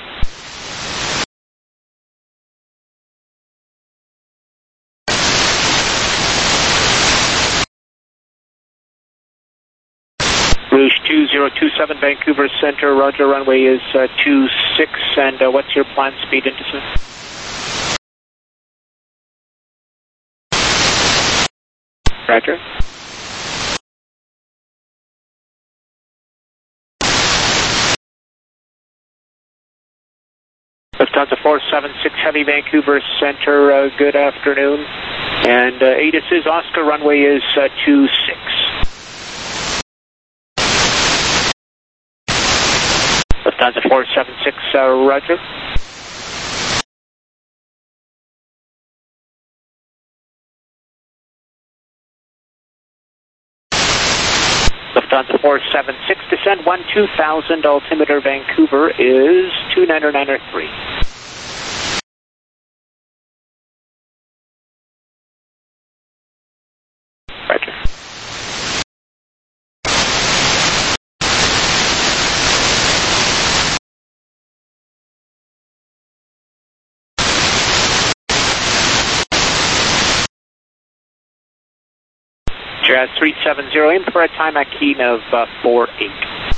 Rouge two zero two seven, Vancouver Center, Roger, runway is uh, two six, and uh, what's your planned speed and descent? Roger. Lufthansa four seven six Heavy, Vancouver Center, uh, good afternoon. And uh, A T I S is Oscar, runway is uh, two six. Lufthansa four seven six, uh, Roger. Lufthansa four seven six, descend one two thousand, altimeter Vancouver is two nine nine three. Roger. Jazz three seven zero, in for a time at Keen of uh, four eight.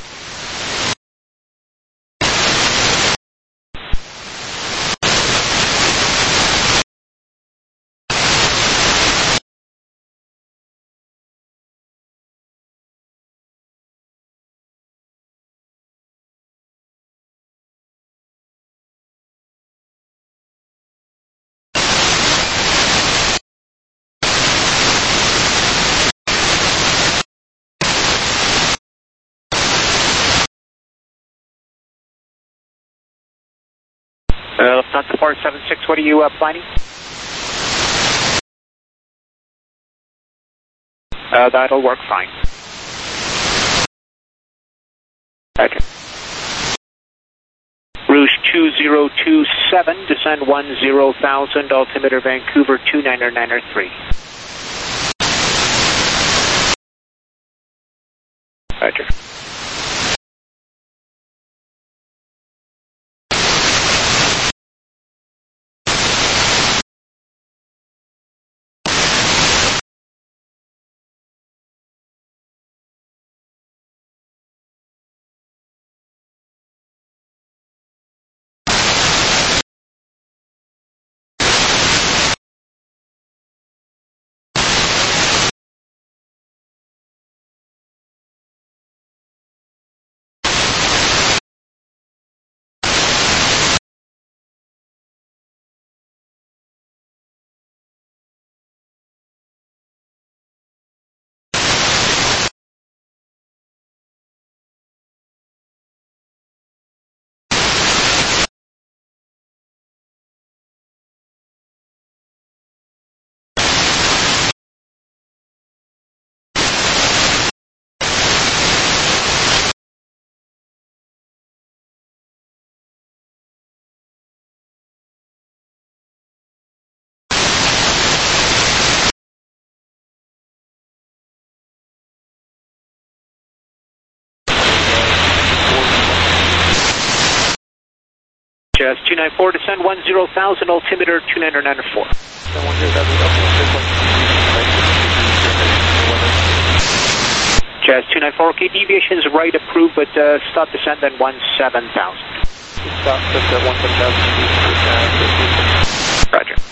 Uh, Lufthansa four seven six, what are you uh, planning? Uh, that'll work fine. Okay. Rouge two zero two seven, descend one zero thousand, altimeter Vancouver two nine nine three. Roger. Jazz two nine four, descend one zero thousand, altimeter two nine nine four. Jazz two nine four, okay, deviation is right approved, but uh, stop descend then one seven thousand. Stop at one seven thousand. Roger.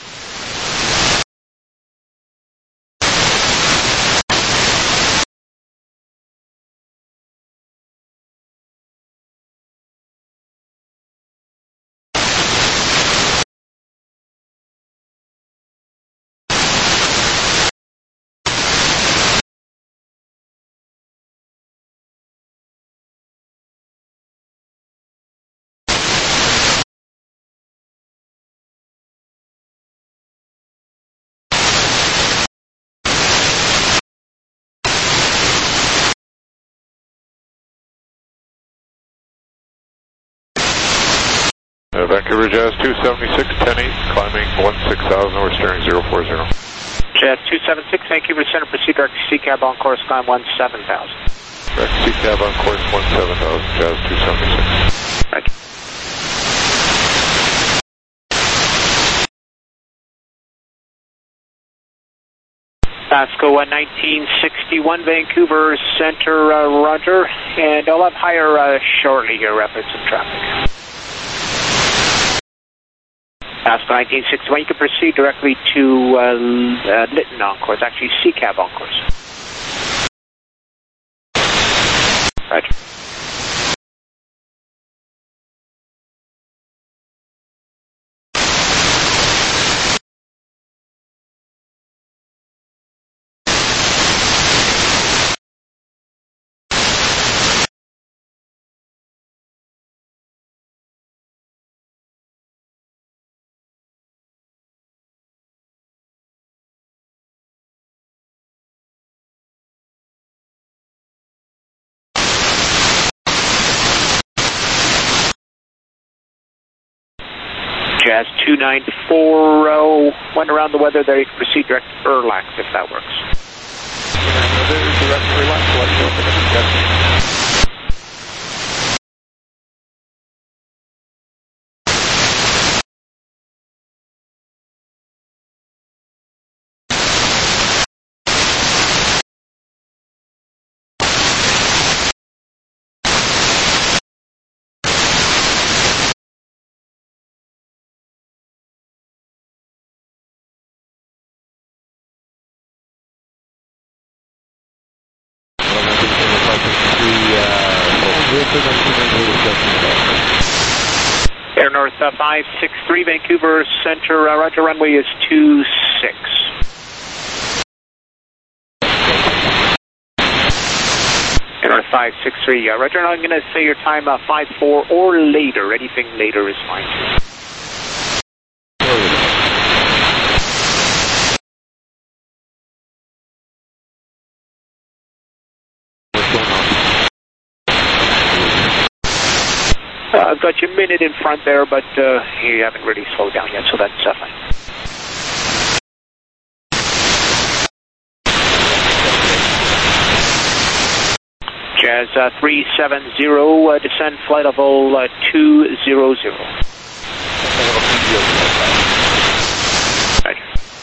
Uh, Vancouver Jazz two seventy-six, ten eight, climbing one six thousand, we're steering zero four zero. Jazz two seventy-six, Vancouver Center, proceed direct to C cab on course, climb one seven thousand. Direct C cab on course one seven thousand, Jazz two seventy-six. Right. Pasco uh, nineteen sixty-one, Vancouver Center, uh, roger, and I'll have higher uh, shortly here, rapids and traffic. Pasco nineteen sixty-one, you can proceed directly to uh, uh, Lytton on course, actually C cab on course. Roger. Jazz two nine four, uh, went around the weather there, you can proceed direct to Erlax if that works. Air North uh, five six three, Vancouver Center, uh, roger, runway is two six. Air North five six three, uh, roger, I'm going to say your time uh, five four or later, anything later is fine. Uh, I've got you a minute in front there, but uh, you haven't really slowed down yet, so that's uh, fine. Jazz uh, three seven zero, uh, descend flight level uh, two zero zero. Right.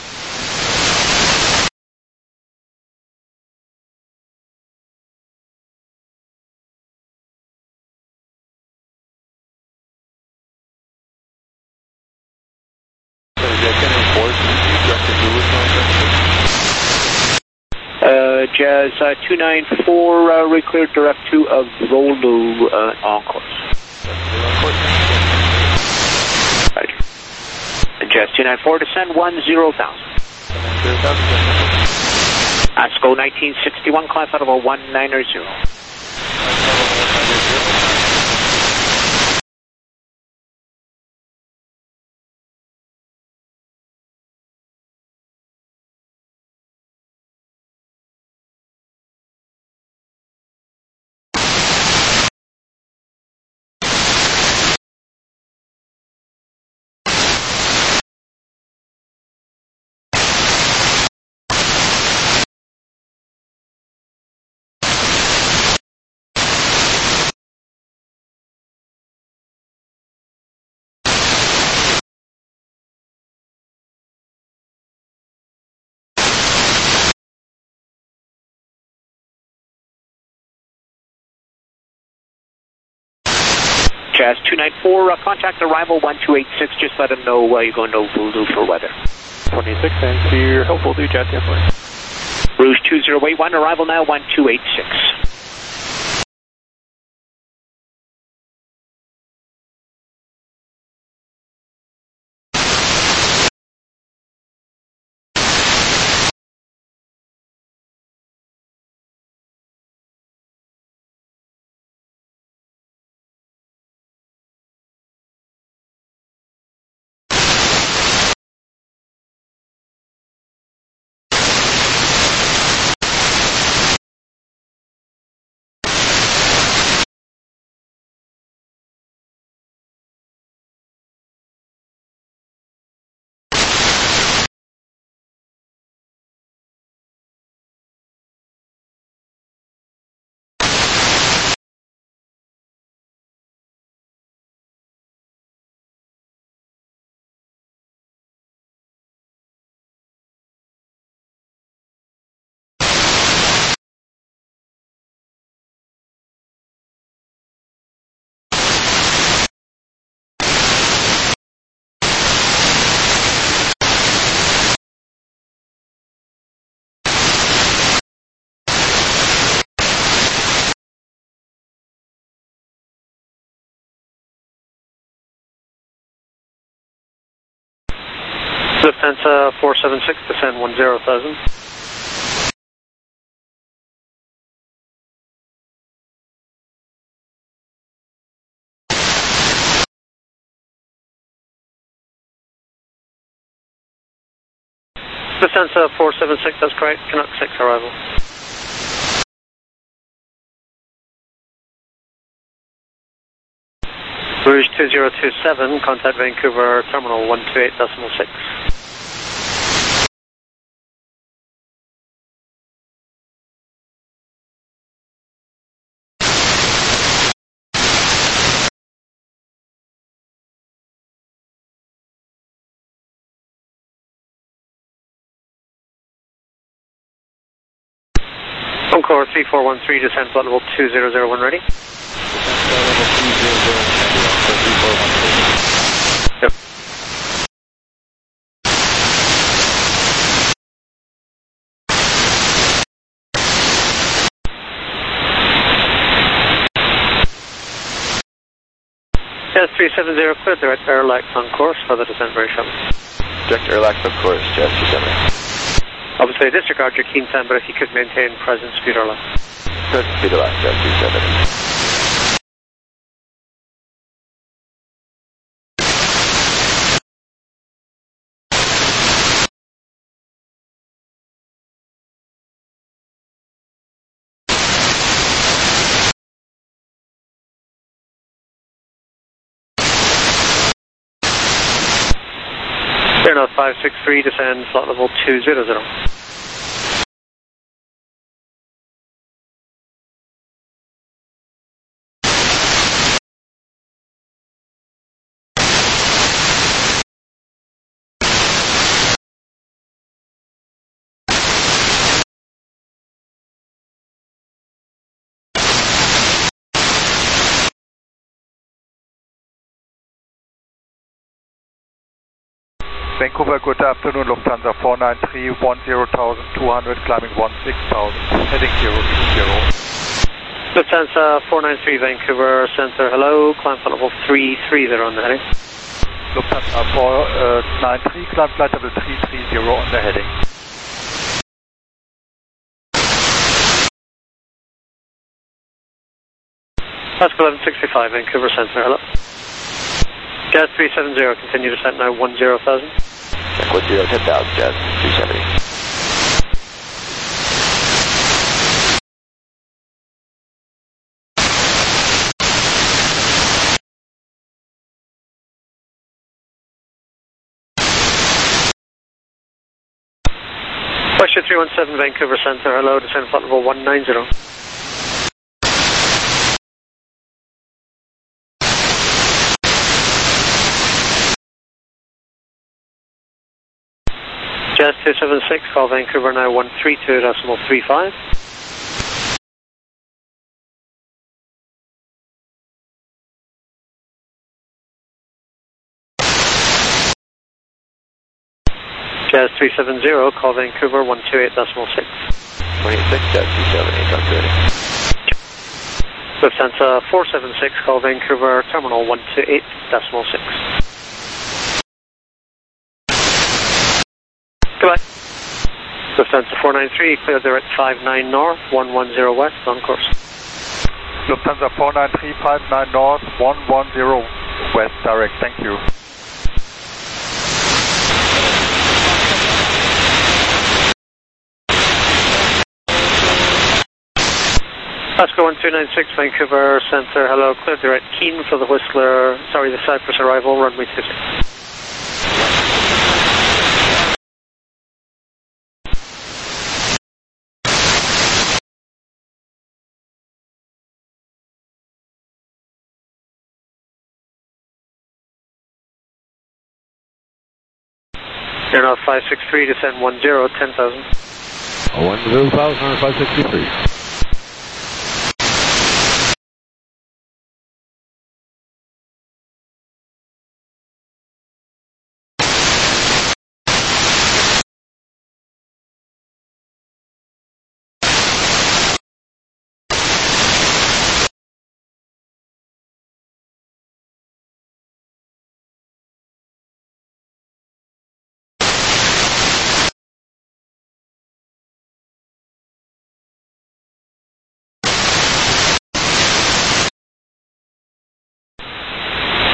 Uh, Jazz uh, two nine four, uh, recleared direct to Avolu uh, on course. Right. Jazz two nine four, descend one zero thousand. Pasco nineteen sixty-one, climb flight level one nine zero. Jazz two nine four, uh, contact arrival one two eight six, just let them know uh, you're going to Voodoo for weather. twenty-six, thanks for your help, we'll do Jazz ten. Rouge two zero eight one, arrival now one two eight six. Lufthansa four seven six, descend one zero thousand. Lufthansa four seven six, that's correct, Canuck six arrival. Rouge two zero two seven, contact Vancouver Terminal one two eight decimal six. Encore three four one three, descend flight level two zero zero one ready. Yep. Jazz three seven zero, clear direct airlax on course for the descent very shortly. Direct airlax on course, Jazz two seventy. Obviously disregard your keen time, but if you could maintain present speed or less. Present speed or less, Jazz two seventy. Air North five six three, descend flight level two zero zero. Vancouver, good afternoon, Lufthansa four nine three, one zero two hundred, climbing one six thousand, heading zero zero. Lufthansa four nine three, Vancouver Center, hello, climb flight level three three zero on the heading. Lufthansa four nine three, climb flight level three three zero on the heading. Pascal eleven sixty-five, Vancouver Center, hello. Jazz three seven zero, continue descent now one zero thousand. one zero, ten thousand, Jazz three seventy. Russia three one seven, Vancouver Center, hello, descend flight level one nine zero. Jazz two seven six, call Vancouver now one three two decimal three five. Jazz three seven zero, call Vancouver one two eight decimal six. one eight six, Jazz two seventy, talk ready. Lufthansa four seven six, call Vancouver Terminal one two eight decimal six. Goodbye. Lufthansa four nine three, clear direct five nine north, one one zero west, on course. Lufthansa four nine three, five nine north, one one zero west, direct, thank you. Pascal one two nine six, Vancouver Center, hello, clear direct Keen for the Whistler, sorry, the Cyprus arrival, runway two six. Air North five six three, descend one zero, ten thousand. one zero thousand, five sixty-three.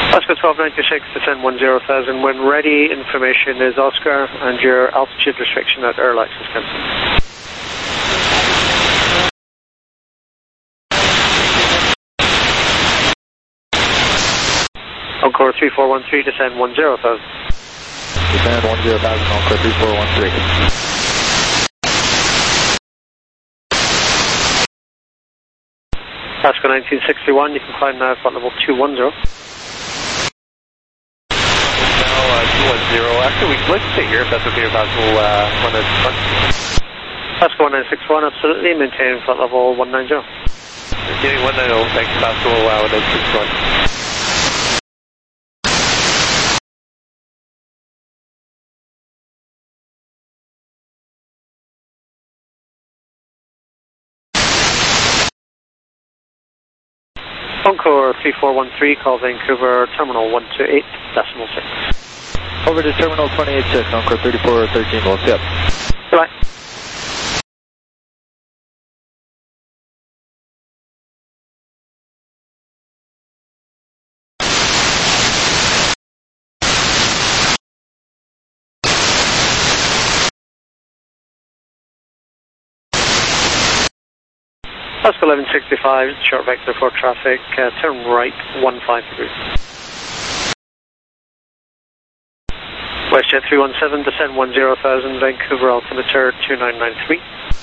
Oscar twelve ninety-six, descend one zero thousand. When ready, information is Oscar, and your altitude restriction at Airlax is cancelled. Encore three four one three, descend one zero thousand. Descend one zero thousand, Encore three four one three. Pasco nineteen sixty-one, you can climb now at level two one zero. Actually, we let's stay here if that's okay with Pascal uh, one nine six one. Pascal one nine six one, absolutely. Maintain flight level one nine zero. Getting one nine zero, thanks Pascal uh, one nine six one. Encore three four one three, call Vancouver Terminal one two eight, decimal six. Over to Terminal twenty-eight six, Encore thirty-four thirteen, we'll tip. Goodbye. Pascal eleven sixty-five, short vector for traffic, uh, turn right one five three. WestJet three one seven, descend one zero thousand, Vancouver altimeter two nine nine three.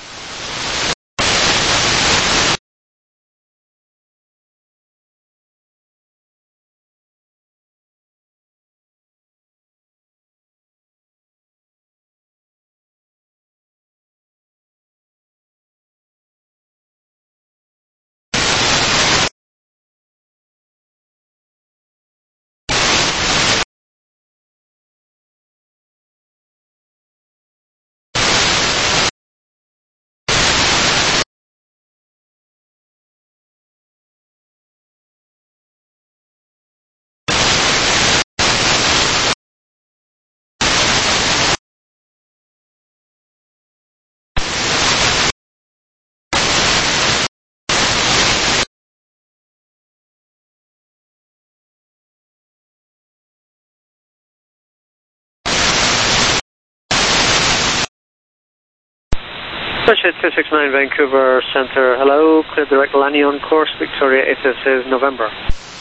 WestJet two six nine, Vancouver Centre, hello, clear direct Lanyon course, Victoria eight S is November.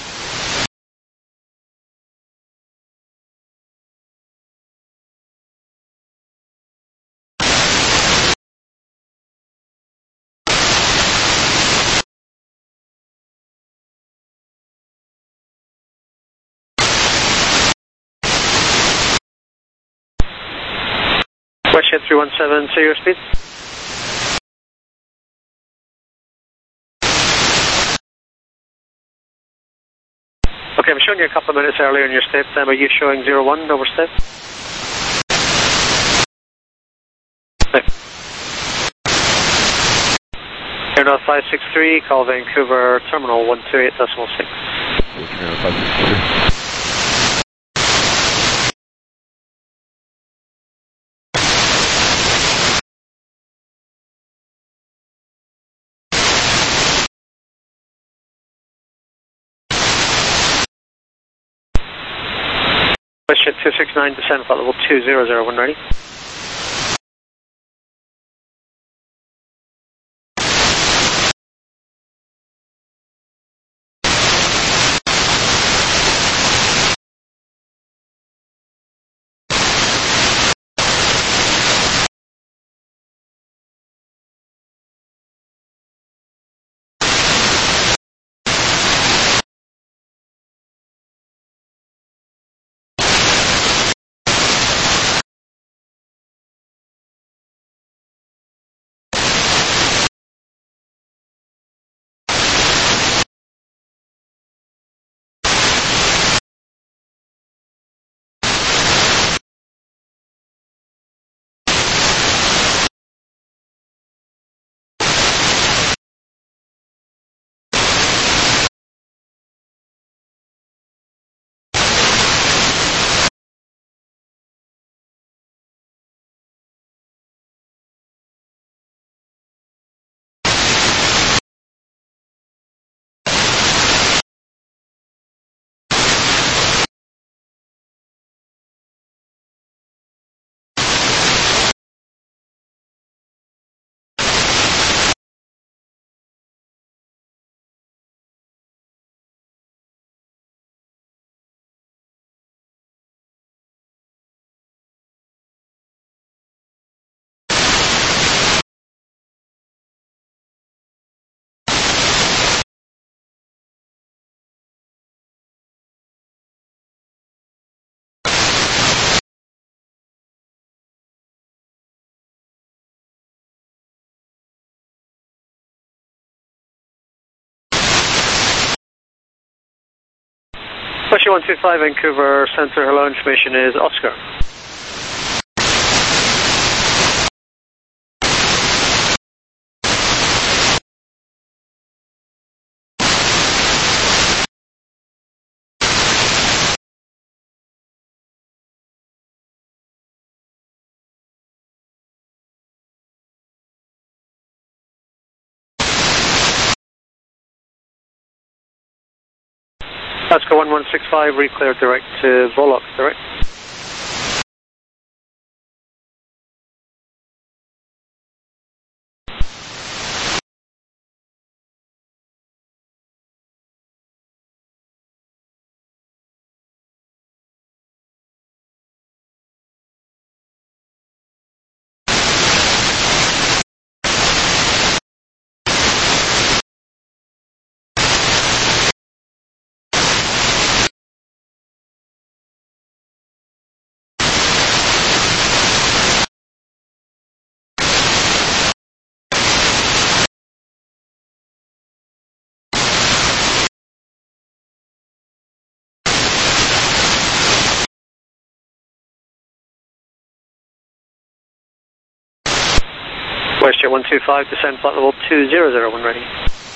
WestJet three one seven, say your speed. Okay, I'm showing you a couple of minutes earlier in your state time. Are you showing zero one over state? Okay. Air North five six three, call Vancouver Terminal one two eight decimal six. WestJet two six nine, descend flight level two zero zero, when ready. Question one two five, Vancouver Center, hello, information is Oscar. Oscar one one six five, reclear direct to Volok, direct. Question one two five, descend flight level two zero zero when ready.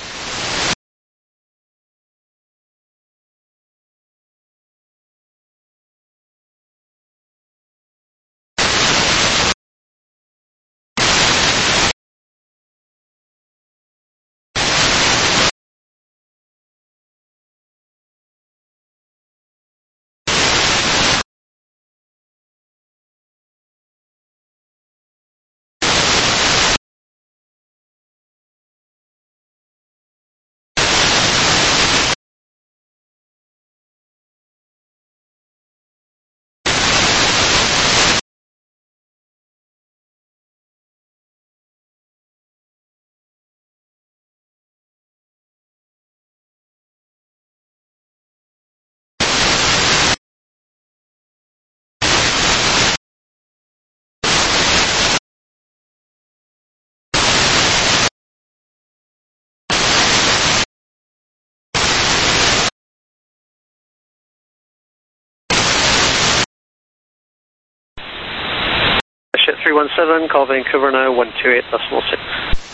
three one seven, call Vancouver now, one two eight decimal six.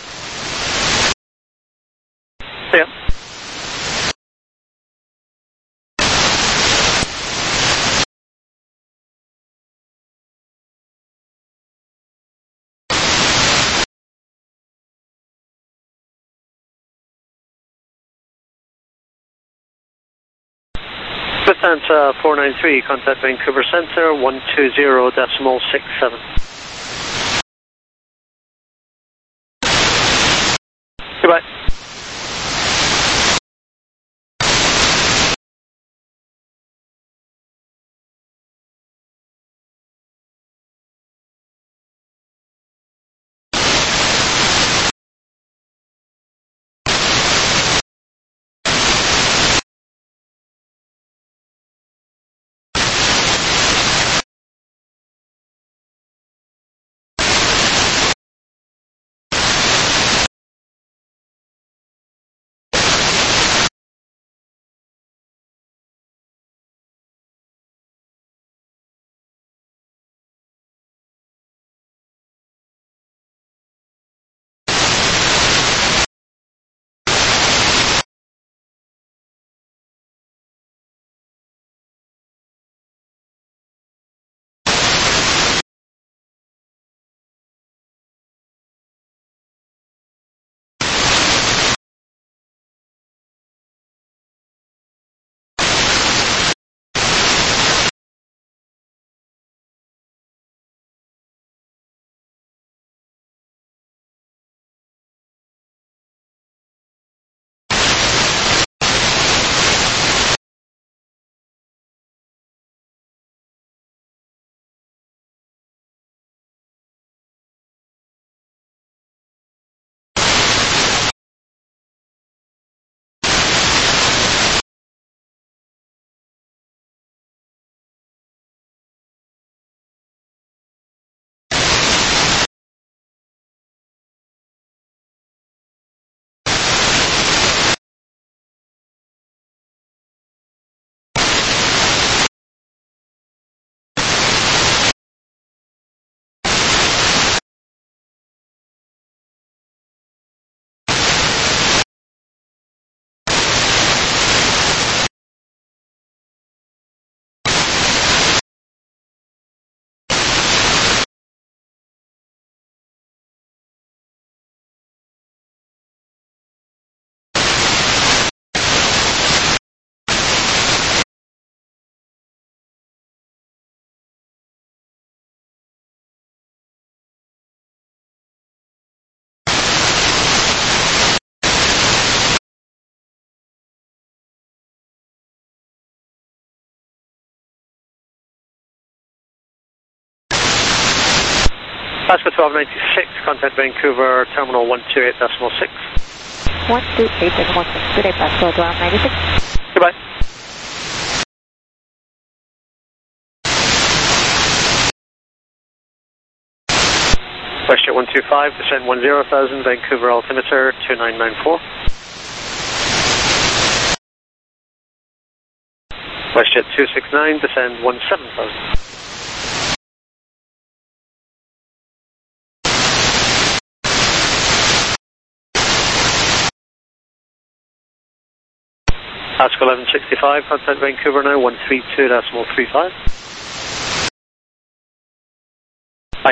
Yeah. Lufthansa four nine three, contact Vancouver Center, one two zero decimal six seven. Goodbye. Pasco twelve ninety-six, contact Vancouver, terminal one two eight decimal six. one two eight decimal six, good day, Pasco twelve ninety-six. Goodbye. WestJet one two five, descend one zero thousand, Vancouver altimeter two nine nine four. WestJet two six nine, descend one seven thousand. Pasco eleven sixty-five, contact Vancouver now, one three two decimal three five. Bye.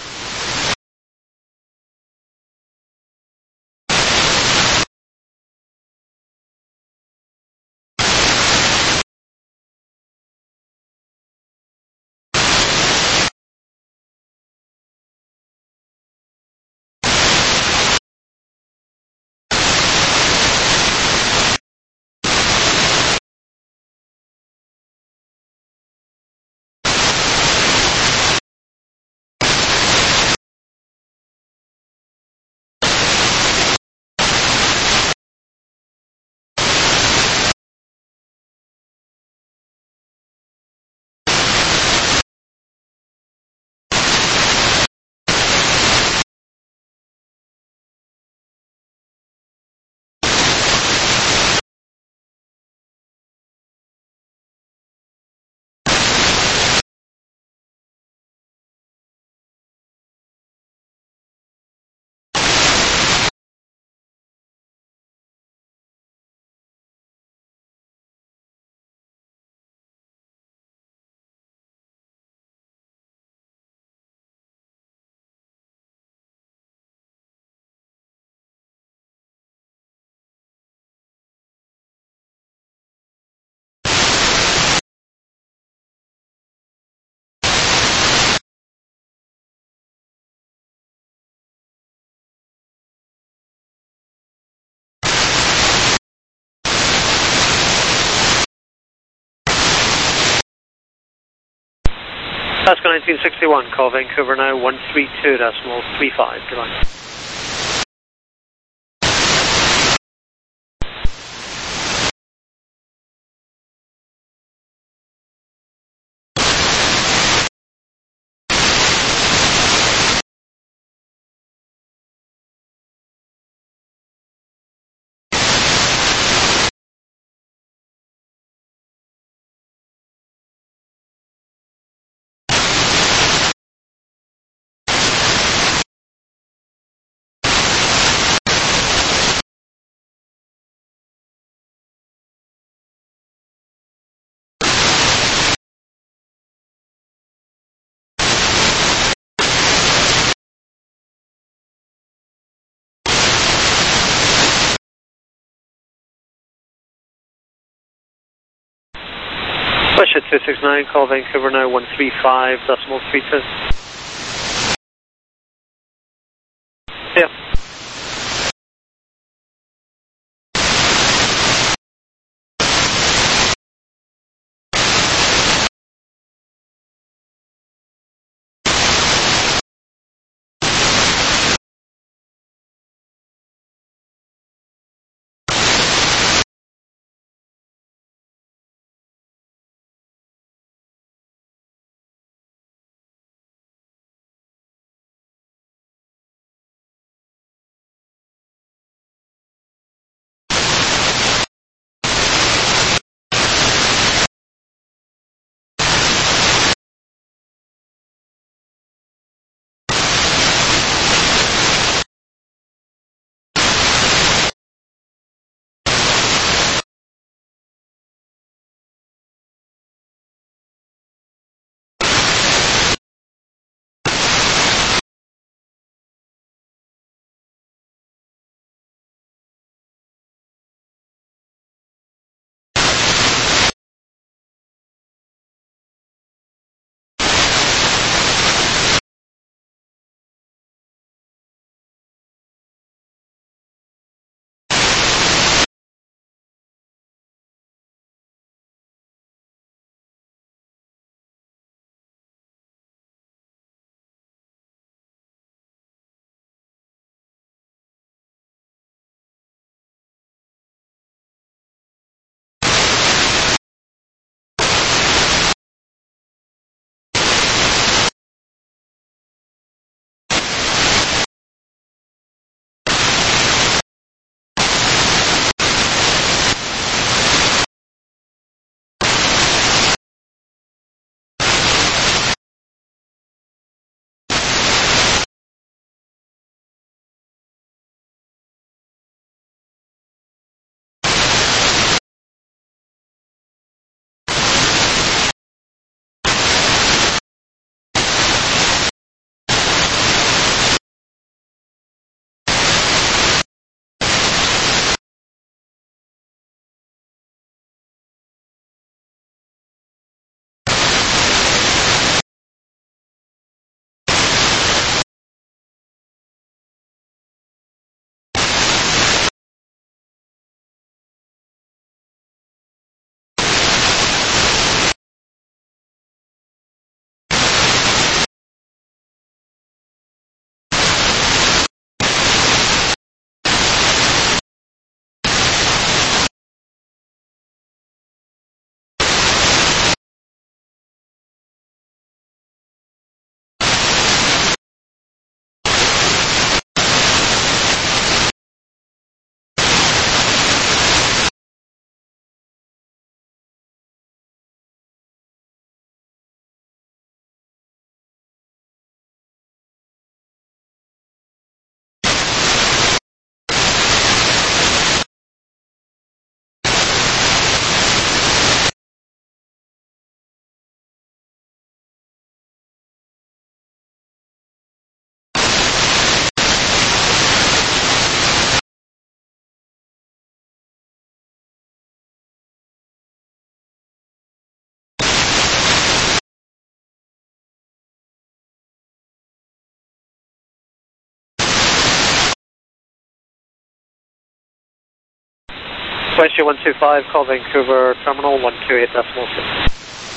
Pasco nineteen sixty-one, call Vancouver now, one three two decimal three five, goodbye. WestJet two six nine, call Vancouver now, one three five decimal three two. Yeah. Westjet one two five, call Vancouver Terminal one two eight decimal six.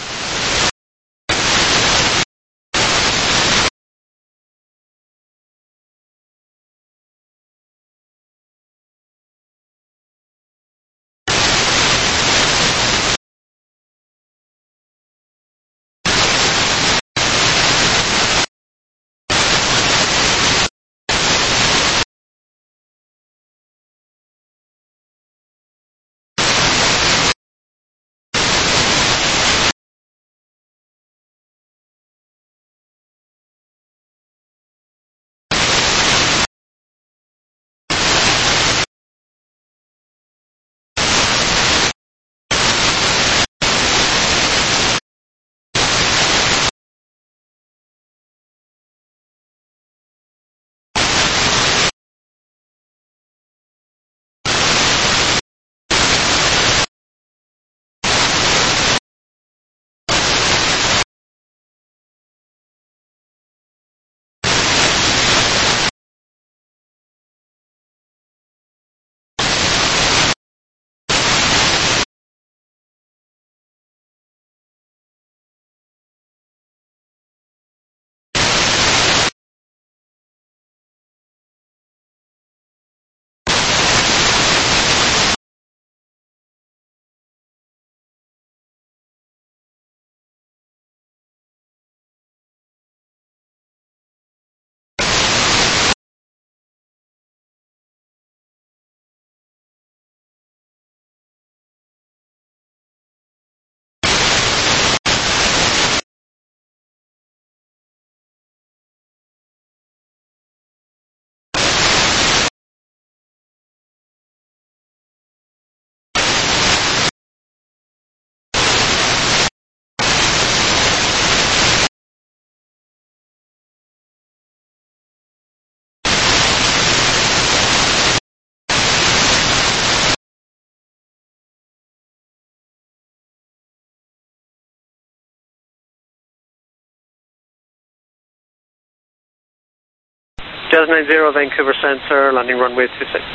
Jazz nine zero, Vancouver Center, landing runway two six.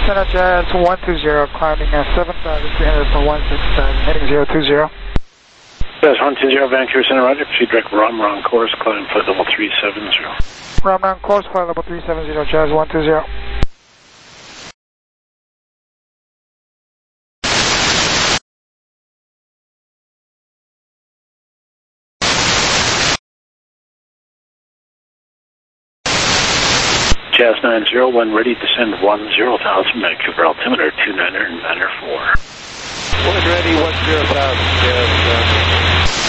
Center Jazz one two zero, climbing at seven thousand three hundred for one six thousand, heading zero two zero. Jazz one two zero, Vancouver Center, Roger. Proceed direct Romron course, climbing flight level three seven zero. Romron course, flight level three seven zero, Jazz one two zero. Jazz nine zero, when ready, descend one zero thousand, Vancouver altimeter two niner niner four. When ready, one zero thousand, Jazz.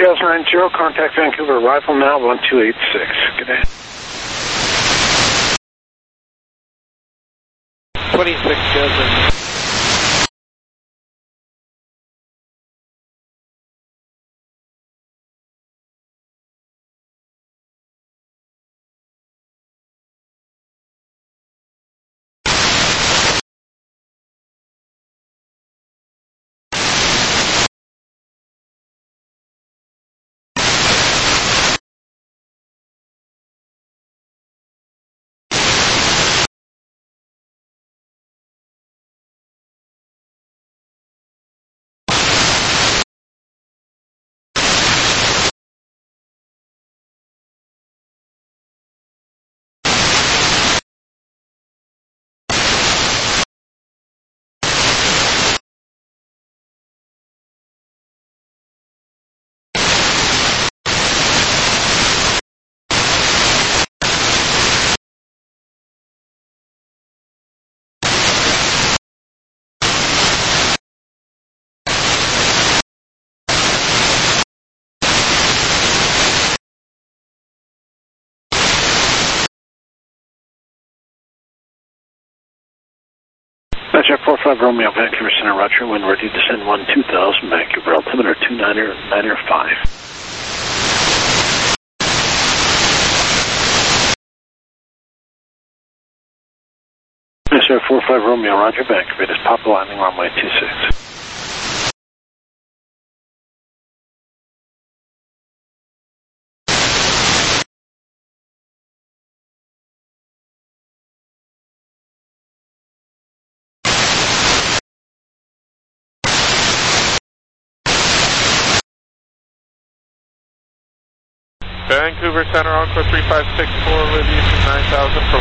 Jazz nine zero, contact Vancouver, arrival now, one two eight six. Good day. twenty-six Jazz nine. Metric four five Romeo, Vancouver Center, Roger. When ready to send one two thousand, Vancouver, altimeter two niner niner five. Metric four five Romeo, Roger, Vancouver, this Papa landing runway two six. Vancouver Center, Encore three five six four with you from nine thousand for